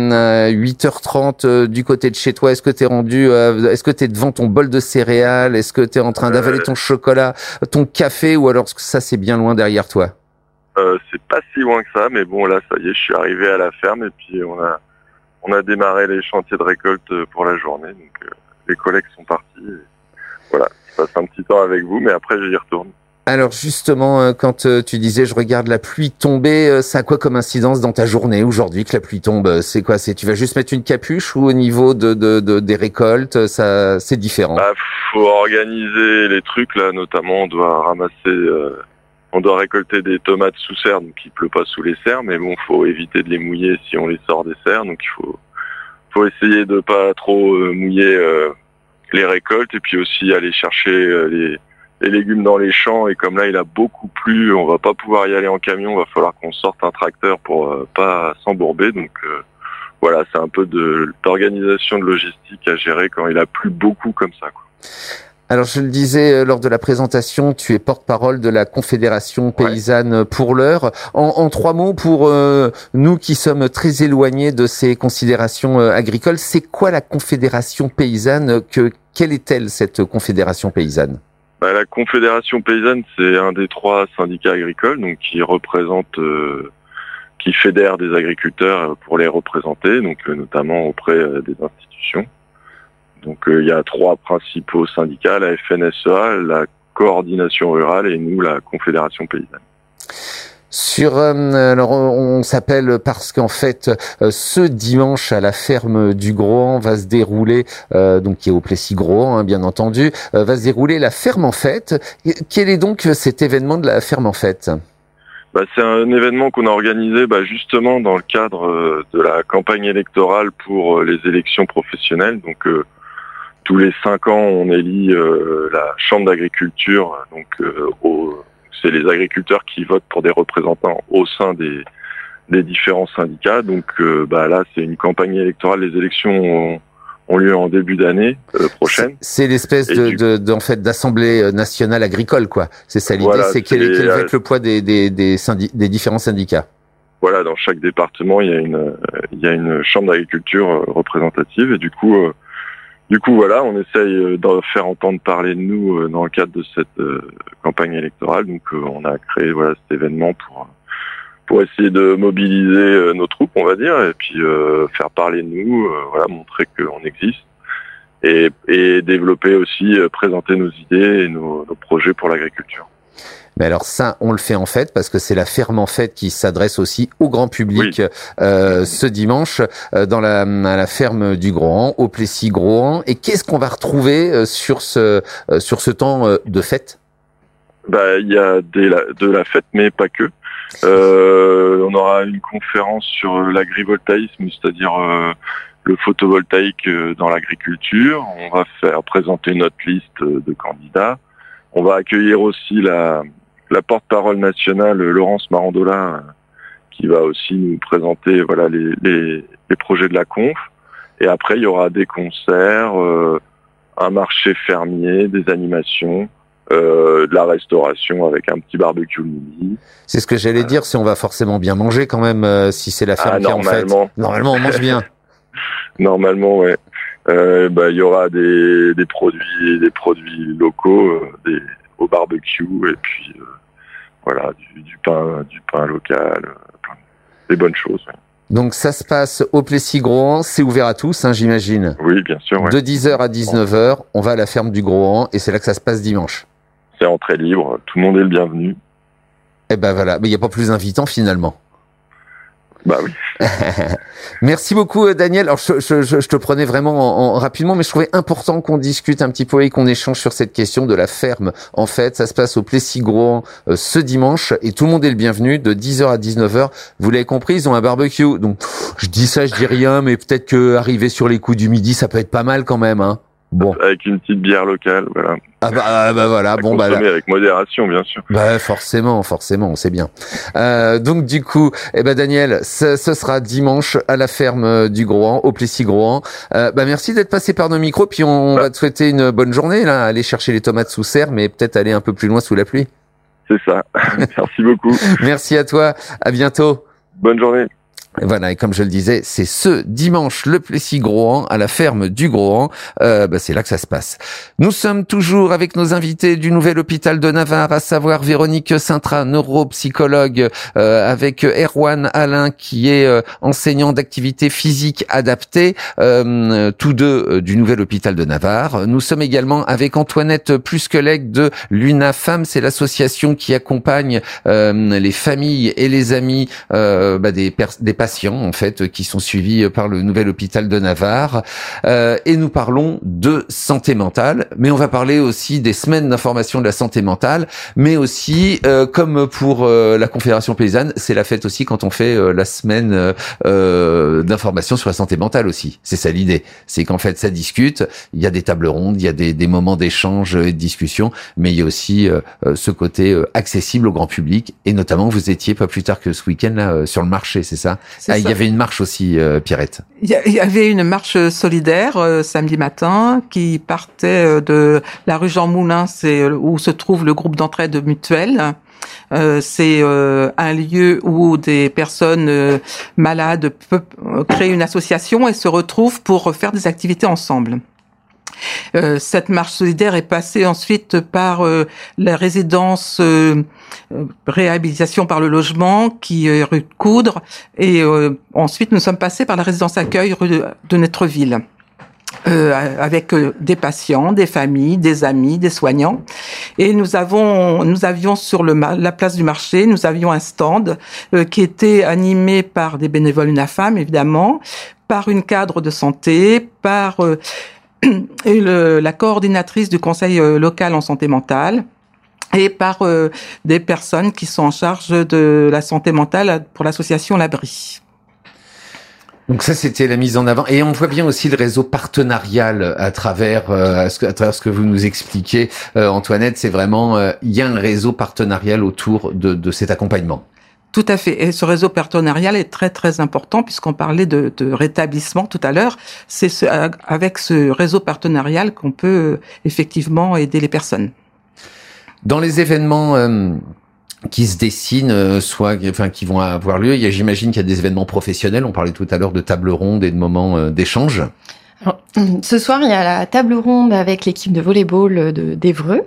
à huit heures trente euh, du côté de chez toi ? Est-ce que t'es rendu, euh, est-ce que t'es devant ton bol de céréales ? Est-ce que t'es en train d'avaler ton chocolat, ton café, ou alors est-ce que ça c'est bien loin derrière toi ? euh, C'est pas si loin que ça, mais bon là, ça y est, je suis arrivé à la ferme et puis on a, on a démarré les chantiers de récolte pour la journée. Donc euh, les collègues sont partis. Et voilà, je passe un petit temps avec vous, mais après j'y retourne. Alors justement, quand tu disais je regarde la pluie tomber, ça a quoi comme incidence dans ta journée aujourd'hui que la pluie tombe ? C'est quoi ? C'est tu vas juste mettre une capuche ou au niveau de, de, de des récoltes, ça c'est différent ? Bah, faut organiser les trucs là, notamment on doit ramasser, euh, on doit récolter des tomates sous serre, donc il pleut pas sous les serres, mais bon, faut éviter de les mouiller si on les sort des serres, donc il faut, faut essayer de pas trop euh, mouiller euh, les récoltes et puis aussi aller chercher euh, les les légumes dans les champs, et comme là il a beaucoup plu, on va pas pouvoir y aller en camion, va falloir qu'on sorte un tracteur pour euh, pas s'embourber, donc euh, voilà, c'est un peu de d'organisation de logistique à gérer quand il a plu beaucoup comme ça, quoi. Alors je le disais euh, lors de la présentation, tu es porte-parole de la Confédération Paysanne ouais. pour l'heure. En, en trois mots, pour euh, nous qui sommes très éloignés de ces considérations euh, agricoles, c'est quoi la Confédération Paysanne ? Que quelle est-elle cette Confédération Paysanne ? Bah, la Confédération Paysanne, c'est un des trois syndicats agricoles, donc qui représente, euh, qui fédère des agriculteurs pour les représenter, donc euh, notamment auprès euh, des institutions. Donc il euh, y a trois principaux syndicats, la F N S E A, la Coordination Rurale et nous, la Confédération Paysanne. Sur, euh, alors on s'appelle parce qu'en fait euh, ce dimanche à la ferme du Grohan va se dérouler, euh, donc qui est au Plessis-Grohan hein, bien entendu, euh, va se dérouler la ferme en fête. Quel est donc cet événement de la ferme en fête ? Bah, c'est un événement qu'on a organisé bah, justement dans le cadre euh, de la campagne électorale pour euh, les élections professionnelles. Donc euh, tous les cinq ans on élit euh, la chambre d'agriculture, donc euh, au c'est les agriculteurs qui votent pour des représentants au sein des, des différents syndicats. Donc euh, bah là, c'est une campagne électorale. Les élections ont, ont lieu en début d'année euh, prochaine. C'est, c'est l'espèce de, du... de, de, en fait, d'assemblée nationale agricole, quoi. C'est ça l'idée. Voilà, c'est, c'est quel, les, quel va être le poids des, des, des, syndi- des différents syndicats. Voilà, dans chaque département, il y a une, il y a une chambre d'agriculture représentative et du coup. Euh, Du coup, voilà, on essaye de faire entendre parler de nous dans le cadre de cette campagne électorale. Donc, on a créé voilà cet événement pour pour essayer de mobiliser nos troupes, on va dire, et puis euh, faire parler de nous, euh, voilà, montrer qu'on existe, et, et développer aussi, euh, présenter nos idées et nos, nos projets pour l'agriculture. Mais alors ça, on le fait en fête parce que c'est la ferme en fête qui s'adresse aussi au grand public oui. euh, ce dimanche euh, dans la, à la ferme du Grohan, au Plessis-Grohan. Et qu'est-ce qu'on va retrouver euh, sur ce euh, sur ce temps euh, de fête ? Bah, il y a des, la, de la fête, mais pas que. Euh, on aura une conférence sur l'agrivoltaïsme, c'est-à-dire euh, le photovoltaïque dans l'agriculture. On va faire présenter notre liste de candidats. On va accueillir aussi la la porte-parole nationale Laurence Marandola, qui va aussi nous présenter voilà les, les, les projets de la conf. Et après, il y aura des concerts, euh, un marché fermier, des animations, euh, de la restauration avec un petit barbecue le midi. C'est ce que j'allais dire, si on va forcément bien manger quand même, euh, si c'est la ferme ah, qui est en fête. Normalement, on mange bien. Normalement, ouais. Euh, bah, il y aura des, des produits, des produits locaux, euh, des, au barbecue, et puis euh, voilà, du, du pain, du pain local, euh, des bonnes choses. Ouais. Donc ça se passe au Plessis-Grohan, c'est ouvert à tous, hein, j'imagine. Oui, bien sûr. Ouais. De dix heures à dix-neuf heures, on va à la ferme du Grohan, et c'est là que ça se passe dimanche. C'est entrée libre, tout le monde est le bienvenu. Eh ben voilà, mais il n'y a pas plus invitant finalement. Bah oui. Merci beaucoup Daniel. Alors je, je, je te prenais vraiment en, en, rapidement, mais je trouvais important qu'on discute un petit peu et qu'on échange sur cette question de la ferme. En fait, ça se passe au Plessis-Grohan euh, ce dimanche et tout le monde est le bienvenu de dix heures à dix-neuf heures. Vous l'avez compris, ils ont un barbecue. Donc je dis ça, je dis rien, mais peut-être que arriver sur les coups du midi, ça peut être pas mal quand même, hein. Bon. Avec une petite bière locale, voilà. Ah bah, ah bah voilà, bon bah là. Avec modération, bien sûr. Bah forcément, forcément, on sait bien. Euh, donc du coup, eh ben Daniel, ce, ce sera dimanche à la ferme du Grohan, au Plessis-Grohan. Euh, bah merci d'être passé par nos micros, puis on bah. va te souhaiter une bonne journée là, aller chercher les tomates sous serre, mais peut-être aller un peu plus loin sous la pluie. C'est ça. Merci beaucoup. Merci à toi. À bientôt. Bonne journée. Voilà, et comme je le disais, c'est ce dimanche, le Plessis-Grohan, à la ferme du Grohan. Euh, bah, c'est là que ça se passe. Nous sommes toujours avec nos invités du nouvel hôpital de Navarre, à savoir Véronique Sintra, neuropsychologue, euh, avec Erwan Alain, qui est euh, enseignant d'activité physique adaptée, euh, tous deux euh, du nouvel hôpital de Navarre. Nous sommes également avec Antoinette Plusquelec de l'Una Femmes, c'est l'association qui accompagne euh, les familles et les amis euh, bah, des, pers- des patients en fait qui sont suivis par le nouvel hôpital de Navarre, euh, et nous parlons de santé mentale, mais on va parler aussi des semaines d'information de la santé mentale, mais aussi euh, comme pour euh, la Confédération paysanne, c'est la fête aussi quand on fait euh, la semaine euh, d'information sur la santé mentale aussi. C'est ça l'idée, c'est qu'en fait ça discute, il y a des tables rondes, il y a des, des moments d'échange et de discussion, mais il y a aussi euh, ce côté euh, accessible au grand public, et notamment vous étiez pas plus tard que ce week-end là euh, sur le marché, c'est ça? Ah, il y avait une marche aussi, euh, Pierrette. Il y avait une marche solidaire euh, samedi matin qui partait euh, de la rue Jean Moulin, c'est où se trouve le groupe d'entraide mutuelle. Euh, c'est euh, un lieu où des personnes euh, malades peuvent créer une association et se retrouvent pour faire des activités ensemble. Euh, cette marche solidaire est passée ensuite par euh, la résidence euh, euh, réhabilitation par le logement qui est rue de Coudre, et euh, ensuite nous sommes passés par la résidence accueil rue de, de Netreville. Euh, avec euh, des patients, des familles, des amis, des soignants, et nous avons, nous avions sur le la place du marché, nous avions un stand euh, qui était animé par des bénévoles Una Femmes évidemment, par une cadre de santé, par euh, et le, la coordinatrice du conseil euh, local en santé mentale, et par euh, des personnes qui sont en charge de la santé mentale pour l'association L'Abri. Donc ça, c'était la mise en avant. Et on voit bien aussi le réseau partenarial à travers, euh, à travers ce que vous nous expliquez, euh, Antoinette. C'est vraiment, euh, il y a un réseau partenarial autour de, de cet accompagnement. Tout à fait. Et ce réseau partenarial est très, très important puisqu'on parlait de, de rétablissement tout à l'heure. C'est ce, avec ce réseau partenarial qu'on peut effectivement aider les personnes. Dans les événements euh, qui se dessinent, soit, enfin, qui vont avoir lieu, il y a, j'imagine qu'il y a des événements professionnels. On parlait tout à l'heure de tables rondes et de moments euh, d'échange. Alors, ce soir, il y a la table ronde avec l'équipe de volleyball de d'Évreux.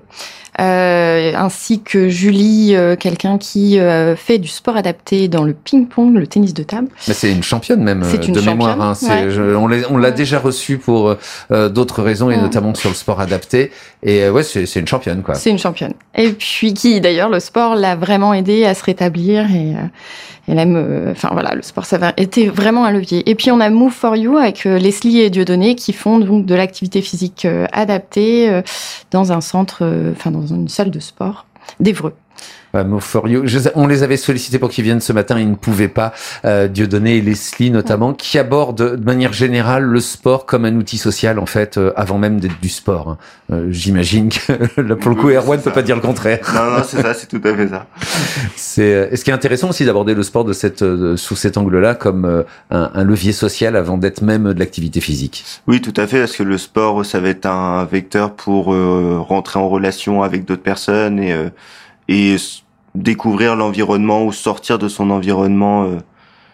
Euh, ainsi que Julie, euh, quelqu'un qui euh, fait du sport adapté dans le ping-pong, le tennis de table. Mais c'est une championne même c'est une de championne, mémoire. Hein. C'est, ouais. je, on l'a, on l'a déjà reçue pour euh, d'autres raisons et ouais. notamment sur le sport adapté. Et euh, ouais, c'est, c'est une championne quoi. C'est une championne. Et puis qui d'ailleurs le sport l'a vraiment aidé à se rétablir et euh, elle aime. Enfin euh, voilà, le sport ça a été vraiment un levier. Et puis on a Move for You avec euh, Leslie et Dieudonné qui font donc de l'activité physique euh, adaptée euh, dans un centre, enfin euh, dans dans une salle de sport d'Évreux. Uh, Move for You. Je, on les avait sollicités pour qu'ils viennent ce matin, ils ne pouvaient pas. Euh, Dieudonné et Leslie notamment, ouais. qui abordent de manière générale le sport comme un outil social en fait, euh, avant même d'être du sport. Hein. Euh, j'imagine que là, pour le coup, Erwan ne peut pas dire le contraire. Non, non, c'est ça, c'est tout à fait ça. C'est, et ce qui est intéressant aussi d'aborder le sport de cette, de, sous cet angle-là comme euh, un, un levier social avant d'être même de l'activité physique. Oui, tout à fait, parce que le sport, ça va être un vecteur pour euh, rentrer en relation avec d'autres personnes et euh, et découvrir l'environnement ou sortir de son environnement euh,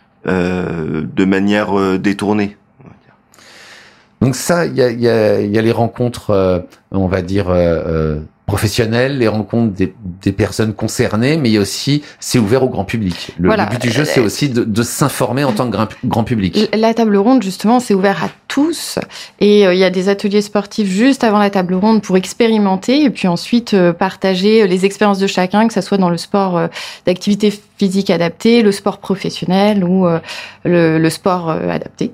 euh, de manière euh, détournée. On va dire. Donc ça, il y a, y, a, y a les rencontres, euh, on va dire, euh, euh, professionnelles, les rencontres des, des personnes concernées, mais il y a aussi, c'est ouvert au grand public. Le, voilà. le but du jeu, c'est aussi de, de s'informer en tant que grand public. La table ronde, justement, c'est ouvert à tous. Et euh, il y a des ateliers sportifs juste avant la table ronde pour expérimenter et puis ensuite euh, partager les expériences de chacun, que ça soit dans le sport euh, d'activité physique adaptée, le sport professionnel ou euh, le, le sport euh, adapté.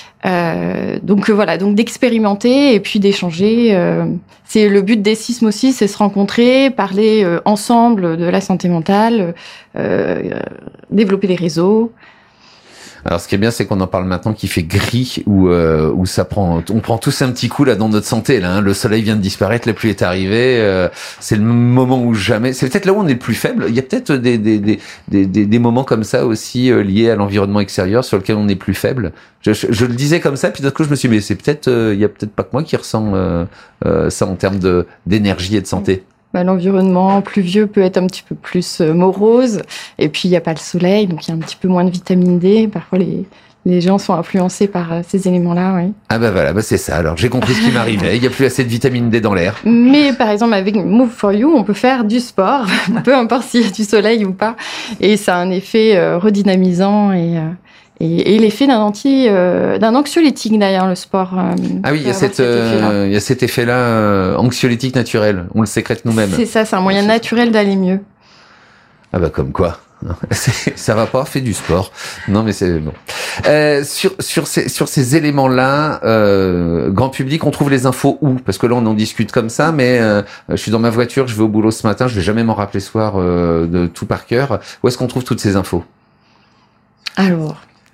Euh, donc euh, voilà, donc d'expérimenter et puis d'échanger. Euh, c'est le but des sismes aussi, c'est se rencontrer, parler euh, ensemble de la santé mentale, euh, euh, développer les réseaux. Alors, ce qui est bien, c'est qu'on en parle maintenant qu'il fait gris, où euh, où ça prend, on prend tous un petit coup là dans notre santé. Là, hein. Le soleil vient de disparaître, la pluie est arrivée. Euh, c'est le moment où jamais. C'est peut-être là où on est le plus faible. Il y a peut-être des des des des des, des moments comme ça aussi euh, liés à l'environnement extérieur sur lequel on est plus faible. Je, je, je le disais comme ça, puis d'un coup je me suis dit, mais c'est peut-être, euh, il y a peut-être pas que moi qui ressens euh, euh, ça en termes de d'énergie et de santé. Bah, l'environnement pluvieux peut être un petit peu plus euh, morose, et puis il n'y a pas le soleil, donc il y a un petit peu moins de vitamine D. Parfois les les gens sont influencés par euh, ces éléments-là, oui. Ah bah voilà, bah c'est ça. Alors j'ai compris ce qui m'arrivait. Il n'y a plus assez de vitamine D dans l'air. Mais par exemple avec Move for You, on peut faire du sport, peu importe s'il y a du soleil ou pas, et ça a un effet euh, redynamisant et euh, Et, et l'effet d'un anti, euh, d'un anxiolytique d'ailleurs, le sport. Euh, ah oui, il y a cette, euh, il y a cet effet-là euh, anxiolytique naturel. On le sécrète nous-mêmes. C'est ça, c'est un moyen naturel d'aller mieux. Ah bah comme quoi. Ça va pas, fait du sport. Non mais c'est bon. Euh, sur sur ces sur ces éléments-là, euh, grand public, on trouve les infos où? Parce que là on en discute comme ça, mais euh, je suis dans ma voiture, je vais au boulot ce matin, je vais jamais m'en rappeler ce soir euh, de tout par cœur. Où est-ce qu'on trouve toutes ces infos? Alors.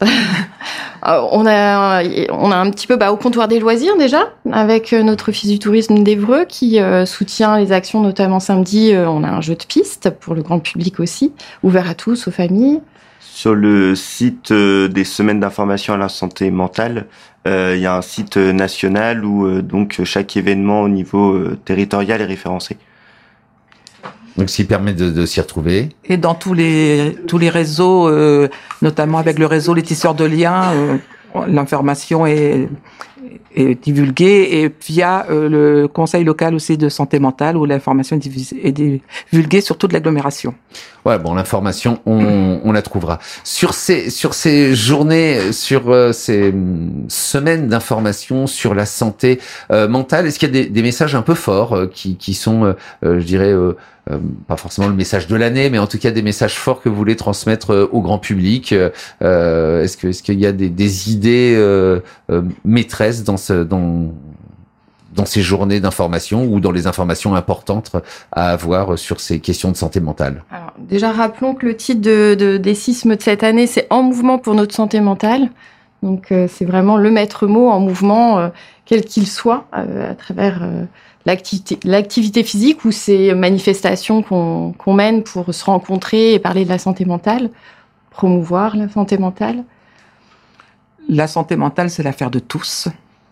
on a on a un petit peu bah, au comptoir des loisirs déjà avec notre Office du tourisme d'Évreux qui euh, soutient les actions, notamment samedi euh, on a un jeu de piste pour le grand public aussi, ouvert à tous, aux familles. Sur le site euh, des semaines d'information à la santé mentale, euh, il y a un site national où euh, donc chaque événement au niveau euh, territorial est référencé. Donc, ce qui permet de, de s'y retrouver. Et dans tous les tous les réseaux, euh, notamment avec le réseau Les Tisseurs de Liens, euh, l'information est, est divulguée, et via euh, le conseil local aussi de santé mentale où l'information est divulguée sur toute l'agglomération. Ouais, bon, l'information, on, on la trouvera. Sur ces, sur ces journées, sur euh, ces semaines d'information sur la santé euh, mentale, est-ce qu'il y a des, des messages un peu forts euh, qui, qui sont, euh, euh, je dirais, euh, euh, pas forcément le message de l'année, mais en tout cas des messages forts que vous voulez transmettre euh, au grand public? euh, Est-ce que, est-ce qu'il y a des, des idées euh, euh, maîtresses dans ce, dans dans ces journées d'information ou dans les informations importantes à avoir sur ces questions de santé mentale? Alors, déjà, rappelons que le titre de, de, des sismes de cette année, c'est « En mouvement pour notre santé mentale ». Donc, euh, c'est vraiment le maître mot en mouvement, euh, quel qu'il soit, euh, à travers euh, l'activité, l'activité physique ou ces manifestations qu'on, qu'on mène pour se rencontrer et parler de la santé mentale, promouvoir la santé mentale. La santé mentale, c'est l'affaire de tous.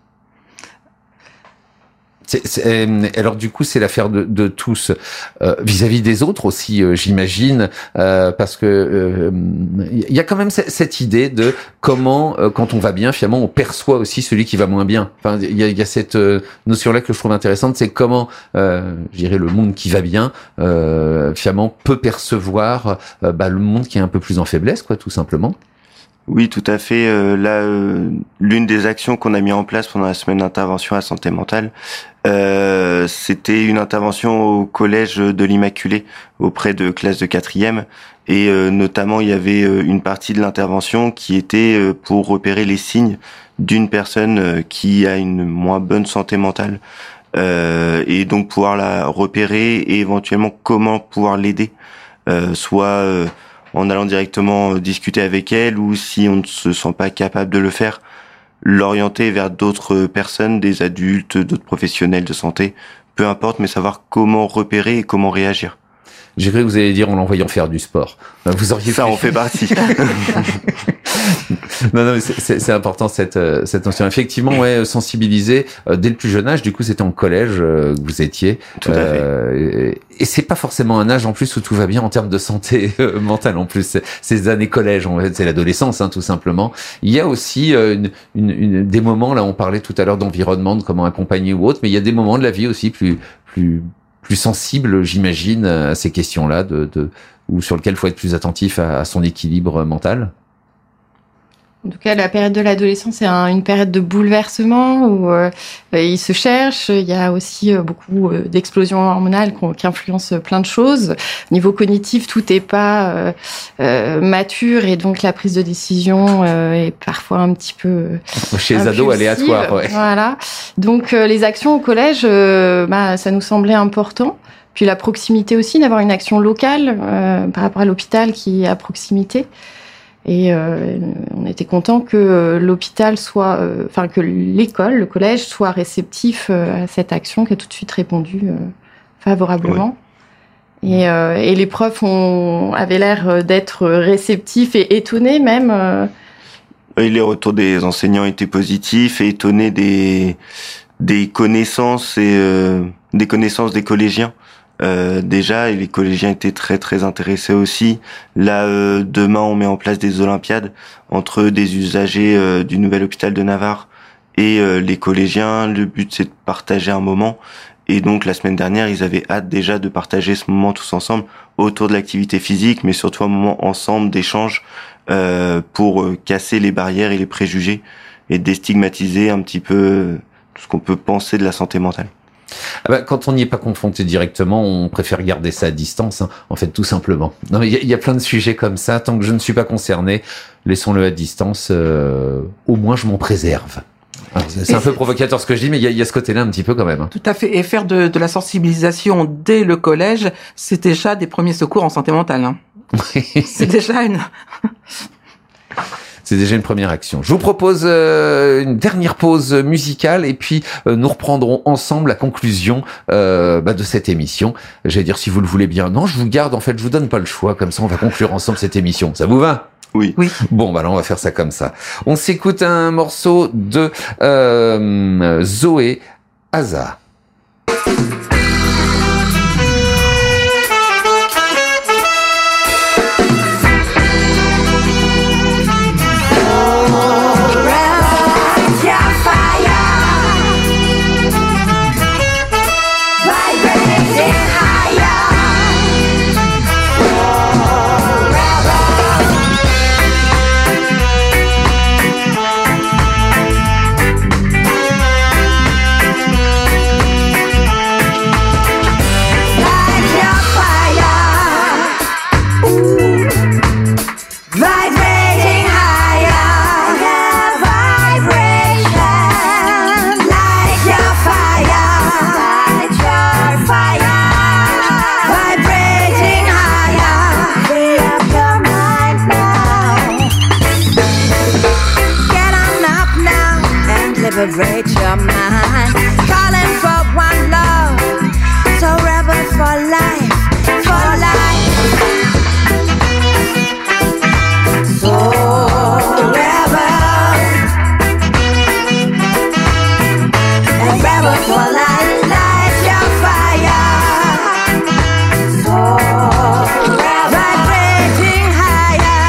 C'est, c'est, alors du coup, c'est l'affaire de, de tous euh, vis-à-vis des autres aussi, euh, j'imagine, euh, parce que euh, y a quand même cette, cette idée de comment, euh, quand on va bien, finalement, on perçoit aussi celui qui va moins bien. Enfin, il y a, y a cette euh, notion-là que je trouve intéressante, c'est comment, euh, je dirais, le monde qui va bien, euh, finalement, peut percevoir euh, bah, le monde qui est un peu plus en faiblesse, quoi, tout simplement. Oui, tout à fait. Euh, là, euh, l'une des actions qu'on a mis en place pendant la semaine d'intervention à santé mentale, euh, c'était une intervention au collège de l'Immaculée auprès de classes de quatrième. Et euh, notamment, il y avait euh, une partie de l'intervention qui était euh, pour repérer les signes d'une personne euh, qui a une moins bonne santé mentale. Euh, et donc pouvoir la repérer et éventuellement comment pouvoir l'aider. Euh, soit... Euh, en allant directement discuter avec elle, ou si on ne se sent pas capable de le faire, l'orienter vers d'autres personnes, des adultes, d'autres professionnels de santé, peu importe, mais savoir comment repérer et comment réagir. J'ai cru que vous alliez dire en l'envoyant faire du sport. Vous auriez ça, en fait partie. non, non, c'est, c'est, c'est important cette cette notion. Effectivement, ouais, sensibiliser euh, dès le plus jeune âge. Du coup, c'était en collège euh, que vous étiez. Tout à euh, fait. Et, et c'est pas forcément un âge en plus où tout va bien en termes de santé euh, mentale. En plus, c'est, ces années collège, en fait, c'est l'adolescence, hein, tout simplement. Il y a aussi euh, une, une, une, des moments. Là, on parlait tout à l'heure d'environnement, de comment accompagner ou autre, mais il y a des moments de la vie aussi plus plus plus sensible, j'imagine, à ces questions-là, de, de, ou sur lesquelles il faut être plus attentif à, à son équilibre mental. En tout cas, la période de l'adolescence est un, une période de bouleversement où euh, il se cherche. Il y a aussi euh, beaucoup euh, d'explosions hormonales qui influencent plein de choses. Au niveau cognitif, tout n'est pas euh, euh, mature et donc la prise de décision euh, est parfois un petit peu euh, chez les ados aléatoire. Ouais. Voilà. Donc euh, les actions au collège, euh, bah, ça nous semblait important. Puis la proximité aussi, d'avoir une action locale euh, par rapport à l'hôpital qui est à proximité. Et euh, on était content que l'hôpital soit, enfin euh, que l'école, le collège soit réceptif euh, à cette action, qui a tout de suite répondu euh, favorablement. Oui. Et, euh, et les profs ont, avaient l'air d'être réceptifs et étonnés même. Euh. Oui, les retours des enseignants étaient positifs et étonnés des des connaissances et euh, des connaissances des collégiens. Euh, déjà, et les collégiens étaient très très intéressés aussi. Là, euh, demain, on met en place des olympiades entre des usagers euh, du nouvel hôpital de Navarre et euh, les collégiens. Le but, c'est de partager un moment. Et donc, la semaine dernière, ils avaient hâte déjà de partager ce moment tous ensemble autour de l'activité physique, mais surtout un moment ensemble d'échange euh, pour euh, casser les barrières et les préjugés et déstigmatiser un petit peu tout ce qu'on peut penser de la santé mentale. Ah bah, quand on n'y est pas confronté directement, on préfère garder ça à distance, hein, en fait, tout simplement. Non, mais il y, y a plein de sujets comme ça. Tant que je ne suis pas concerné, laissons-le à distance. Euh, au moins, je m'en préserve. Alors, c'est et un peu provocateur ce que je dis, mais il y, y a ce côté-là un petit peu quand même. Hein. Tout à fait. Et faire de, de la sensibilisation dès le collège, c'est déjà des premiers secours en santé mentale. Hein. C'est déjà une... C'est déjà une première action. Je vous propose euh, une dernière pause musicale et puis euh, nous reprendrons ensemble la conclusion euh, bah, de cette émission. J'allais dire si vous le voulez bien. Non, je vous garde. En fait, je vous donne pas le choix. Comme ça, on va conclure ensemble cette émission. Ça vous va ? Oui. Oui. Bon, bah là, on va faire ça comme ça. On s'écoute un morceau de euh, Zoé Aza. Liberate your mind, calling for one love, so rebel for life, for life. So rebel, and rebel for life, light your fire. So rebel, vibrating higher.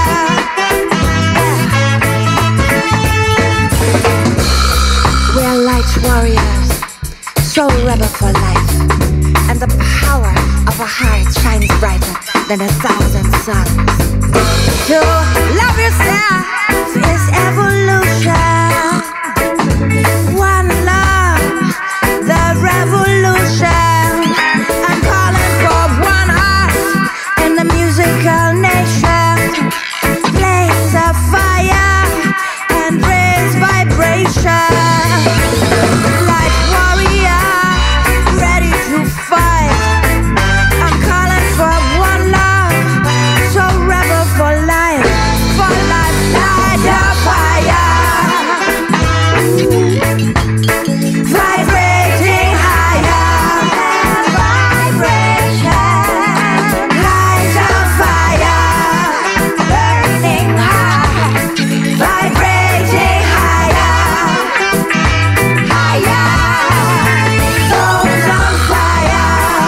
We're light warriors, so rebel for life. And the power of our hearts shines brighter than a thousand suns. To love yourself is evolution. One love, the revolution. I'm calling for one heart in the musical nation. Blaze a fire and raise vibration. Light warrior, ready to fight. I'm calling for one love, so rebel for life, for life, light your fire. Vibrating higher, vibration. Light your fire, burning high, vibrating higher. Souls on fire,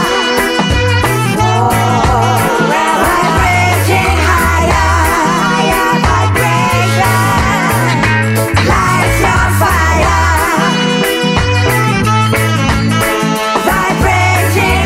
vibrating higher, higher vibration, light your fire, vibrating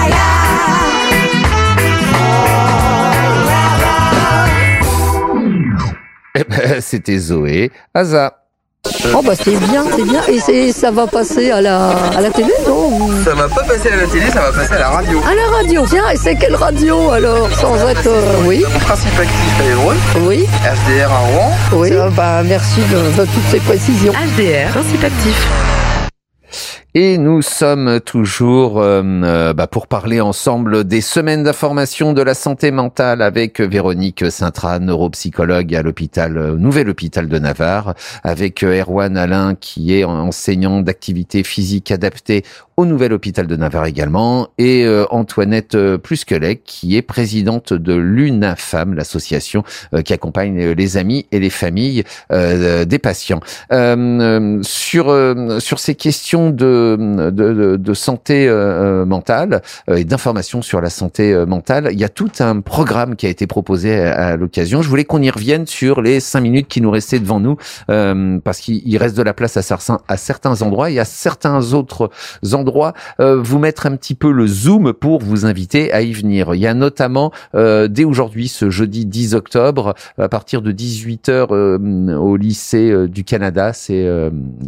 higher. Eh ben, c'était Zoé Aza. Oh bah c'est bien, c'est bien. Et c'est, ça va passer à la, à la télé, non? Ça va pas passer à la télé, ça va passer à la radio. À la radio, tiens, et c'est quelle radio alors? Sans être... Euh, oui. Principe actif à Évreux. Oui. H D R à Rouen. Oui, euh, bah merci de, de toutes ces précisions. H D R, Principe actif. Et nous sommes toujours euh, euh, bah, pour parler ensemble des semaines d'information de la santé mentale avec Véronique Sintra, neuropsychologue à l'hôpital euh, Nouvel Hôpital de Navarre, avec euh, Erwan Alain qui est enseignant d'activité physique adaptée au Nouvel Hôpital de Navarre également, et euh, Antoinette euh, Plusquelec qui est présidente de l'UNAFAM, l'association euh, qui accompagne les amis et les familles euh, des patients. Euh, euh, sur euh, sur ces questions de De, de, de santé euh, mentale euh, et d'information sur la santé euh, mentale, il y a tout un programme qui a été proposé à, à l'occasion. Je voulais qu'on y revienne sur les cinq minutes qui nous restaient devant nous, euh, parce qu'il reste de la place à certains, à certains endroits et à certains autres endroits, euh, vous mettre un petit peu le zoom pour vous inviter à y venir. Il y a notamment euh, dès aujourd'hui, ce jeudi dix octobre, à partir de dix-huit heures euh, au lycée euh, du Canada, c'est euh,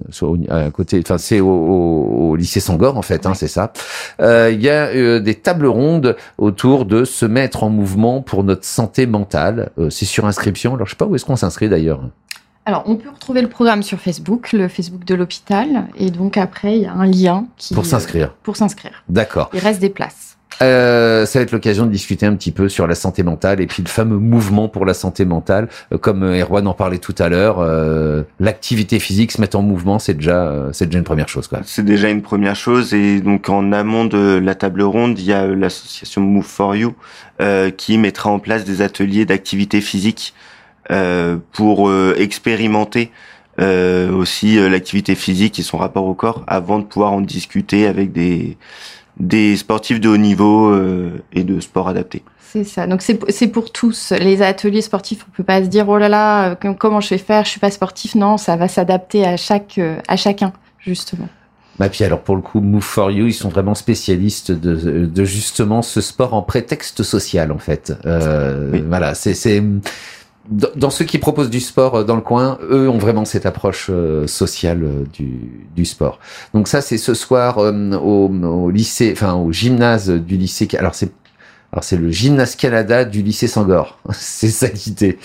à côté, enfin c'est au, au au lycée Sangor en fait, hein, c'est ça. Euh, il y a euh, des tables rondes autour de se mettre en mouvement pour notre santé mentale. Euh, c'est sur inscription. Alors je sais pas où est-ce qu'on s'inscrit d'ailleurs. Alors on peut retrouver le programme sur Facebook, le Facebook de l'hôpital, et donc après il y a un lien qui pour s'inscrire. Euh, pour s'inscrire. D'accord. Il reste des places. Euh, ça va être l'occasion de discuter un petit peu sur la santé mentale et puis le fameux mouvement pour la santé mentale. Euh, comme Erwan en parlait tout à l'heure, euh, l'activité physique, se mettre en mouvement, c'est déjà, euh, c'est déjà une première chose, quoi. C'est déjà une première chose, et donc en amont de la table ronde, il y a l'association Move for You euh, qui mettra en place des ateliers d'activité physique euh, pour euh, expérimenter euh, aussi euh, l'activité physique et son rapport au corps avant de pouvoir en discuter avec des des sportifs de haut niveau euh, et de sport adapté. C'est ça. Donc c'est c'est pour tous. Les ateliers sportifs, on peut pas se dire oh là là, comment je vais faire, je suis pas sportif. Non, ça va s'adapter à chaque à chacun justement. Bah puis alors pour le coup, Move for You, ils sont vraiment spécialistes de de justement ce sport en prétexte social en fait. Euh, oui. Voilà, c'est c'est dans ceux qui proposent du sport dans le coin, eux ont vraiment cette approche euh, sociale euh, du, du sport. Donc ça, c'est ce soir euh, au, au lycée, enfin au gymnase du lycée. Alors c'est, alors c'est le gymnase Canada du lycée Sangor. C'est ça l'idée.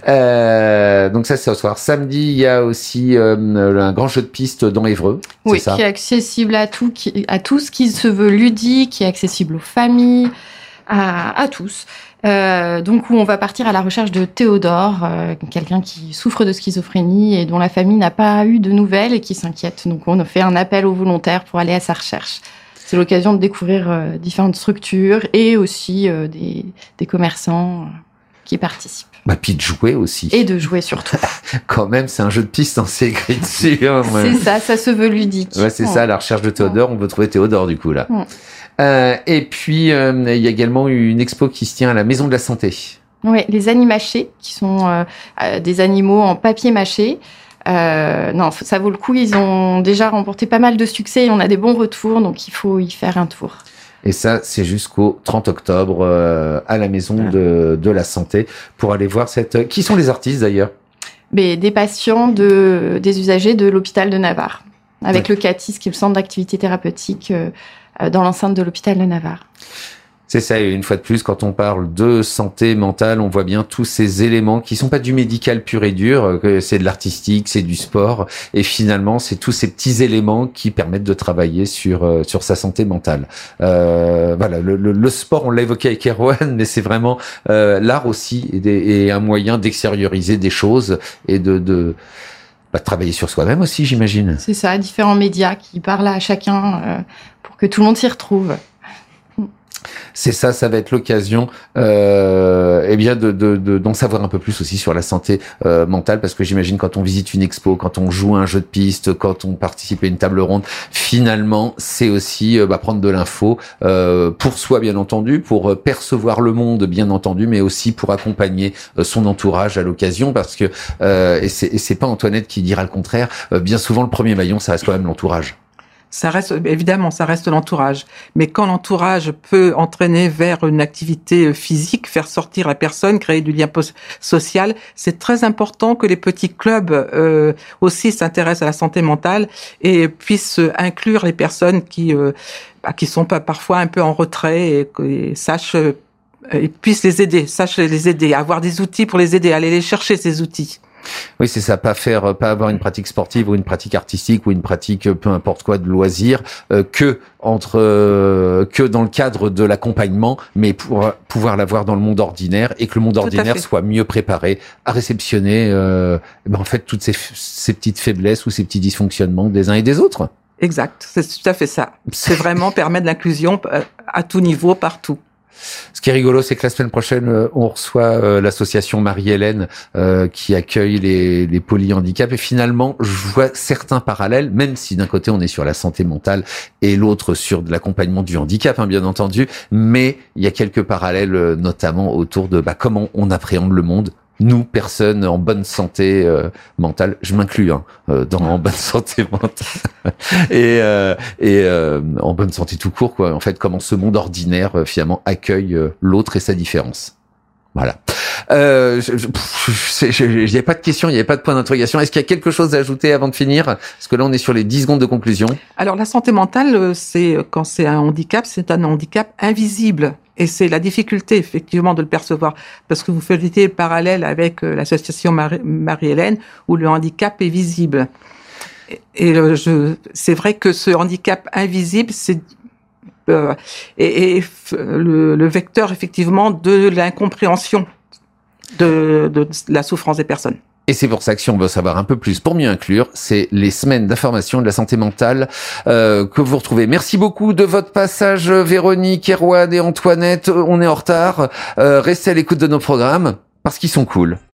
Euh, donc ça, c'est ce soir. Samedi, il y a aussi euh, un grand jeu de piste dans Évreux. Oui, c'est ça, qui est accessible à tout, qui, à tout ce qui se veut ludique, qui est accessible aux familles, à, à tous. Euh, donc où on va partir à la recherche de Théodore, euh, quelqu'un qui souffre de schizophrénie et dont la famille n'a pas eu de nouvelles et qui s'inquiète. Donc on a fait un appel aux volontaires pour aller à sa recherche. C'est l'occasion de découvrir euh, différentes structures et aussi euh, des, des commerçants euh, qui participent. Bah, puis de jouer aussi. Et de jouer surtout. Quand même, c'est un jeu de piste, on s'est écrit dessus. Hein, c'est ça, ça se veut ludique. Ouais, c'est ouais. ça, la recherche de Théodore, ouais. On veut trouver Théodore du coup là. Ouais. Euh, et puis, euh, il y a également une expo qui se tient à la Maison de la Santé. Oui, les animachés, qui sont euh, des animaux en papier mâché. Euh, non, ça vaut le coup, ils ont déjà remporté pas mal de succès et on a des bons retours, donc il faut y faire un tour. Et ça, c'est jusqu'au trente octobre euh, à la Maison ouais. de, de la Santé pour aller voir cette... Qui sont les artistes d'ailleurs ? Mais des patients, de, des usagers de l'hôpital de Navarre, avec ouais. le CATIS, qui est le centre d'activité thérapeutique euh, dans l'enceinte de l'hôpital de Navarre. C'est ça, et une fois de plus, quand on parle de santé mentale, on voit bien tous ces éléments qui sont pas du médical pur et dur, que c'est de l'artistique, c'est du sport, et finalement, c'est tous ces petits éléments qui permettent de travailler sur euh, sur sa santé mentale. Euh, voilà, le, le, le sport, on l'a évoqué avec Erwan, mais c'est vraiment euh, l'art aussi, et, des, et un moyen d'extérioriser des choses et de... de bah, travailler sur soi-même aussi, j'imagine. C'est ça, différents médias qui parlent à chacun euh, pour que tout le monde s'y retrouve. C'est ça, ça va être l'occasion, euh, eh bien, de, de, de, d'en savoir un peu plus aussi sur la santé euh, mentale, parce que j'imagine quand on visite une expo, quand on joue à un jeu de piste, quand on participe à une table ronde, finalement, c'est aussi euh, bah, prendre de l'info euh, pour soi, bien entendu, pour percevoir le monde, bien entendu, mais aussi pour accompagner euh, son entourage à l'occasion, parce que euh, et c'est, et c'est pas Antoinette qui dira le contraire. Euh, bien souvent, le premier maillon, ça reste quand même l'entourage. Ça reste, évidemment, ça reste l'entourage. Mais quand l'entourage peut entraîner vers une activité physique, faire sortir la personne, créer du lien social, c'est très important que les petits clubs euh, aussi s'intéressent à la santé mentale et puissent inclure les personnes qui euh, bah, qui sont pas parfois un peu en retrait et, et sachent et puissent les aider, sachent les aider, avoir des outils pour les aider, aller les chercher ces outils. Oui, c'est ça, pas faire, pas avoir une pratique sportive ou une pratique artistique ou une pratique peu importe quoi de loisir euh, que entre euh, que dans le cadre de l'accompagnement, mais pour pouvoir l'avoir dans le monde ordinaire et que le monde Tout à ordinaire fait. soit mieux préparé à réceptionner euh, ben en fait toutes ces, ces petites faiblesses ou ces petits dysfonctionnements des uns et des autres. Exact, c'est tout à fait ça. C'est vraiment permettre l'inclusion euh, à tout niveau, partout. Ce qui est rigolo, c'est que la semaine prochaine, euh, on reçoit euh, l'association Marie-Hélène euh, qui accueille les, les polyhandicaps. Et finalement, je vois certains parallèles, même si d'un côté on est sur la santé mentale et l'autre sur de l'accompagnement du handicap, hein, bien entendu. Mais il y a quelques parallèles, euh, notamment autour de bah, comment on appréhende le monde. Nous, personnes en bonne santé euh, mentale, je m'inclus hein, euh, dans en bonne santé mentale et, euh, et euh, en bonne santé tout court, quoi. En fait, comment ce monde ordinaire euh, finalement accueille euh, l'autre et sa différence. Voilà. Euh, je, je, je, je, il n'y a pas de questions, il n'y avait pas de point d'interrogation. Est-ce qu'il y a quelque chose à ajouter avant de finir? Parce que là, on est sur les dix secondes de conclusion. Alors, la santé mentale, c'est quand c'est un handicap, c'est un handicap invisible. Et c'est la difficulté, effectivement, de le percevoir. Parce que vous faisiez le parallèle avec l'association Marie- Marie-Hélène, où le handicap est visible. Et, et le, je, c'est vrai que ce handicap invisible, c'est euh, et, et le, le vecteur, effectivement, de l'incompréhension de, de la souffrance des personnes. Et c'est pour ça que si on veut savoir un peu plus pour mieux inclure, c'est les semaines d'information de la santé mentale euh, que vous retrouvez. Merci beaucoup de votre passage, Véronique, Erwan et Antoinette. On est en retard. Euh, restez à l'écoute de nos programmes parce qu'ils sont cool.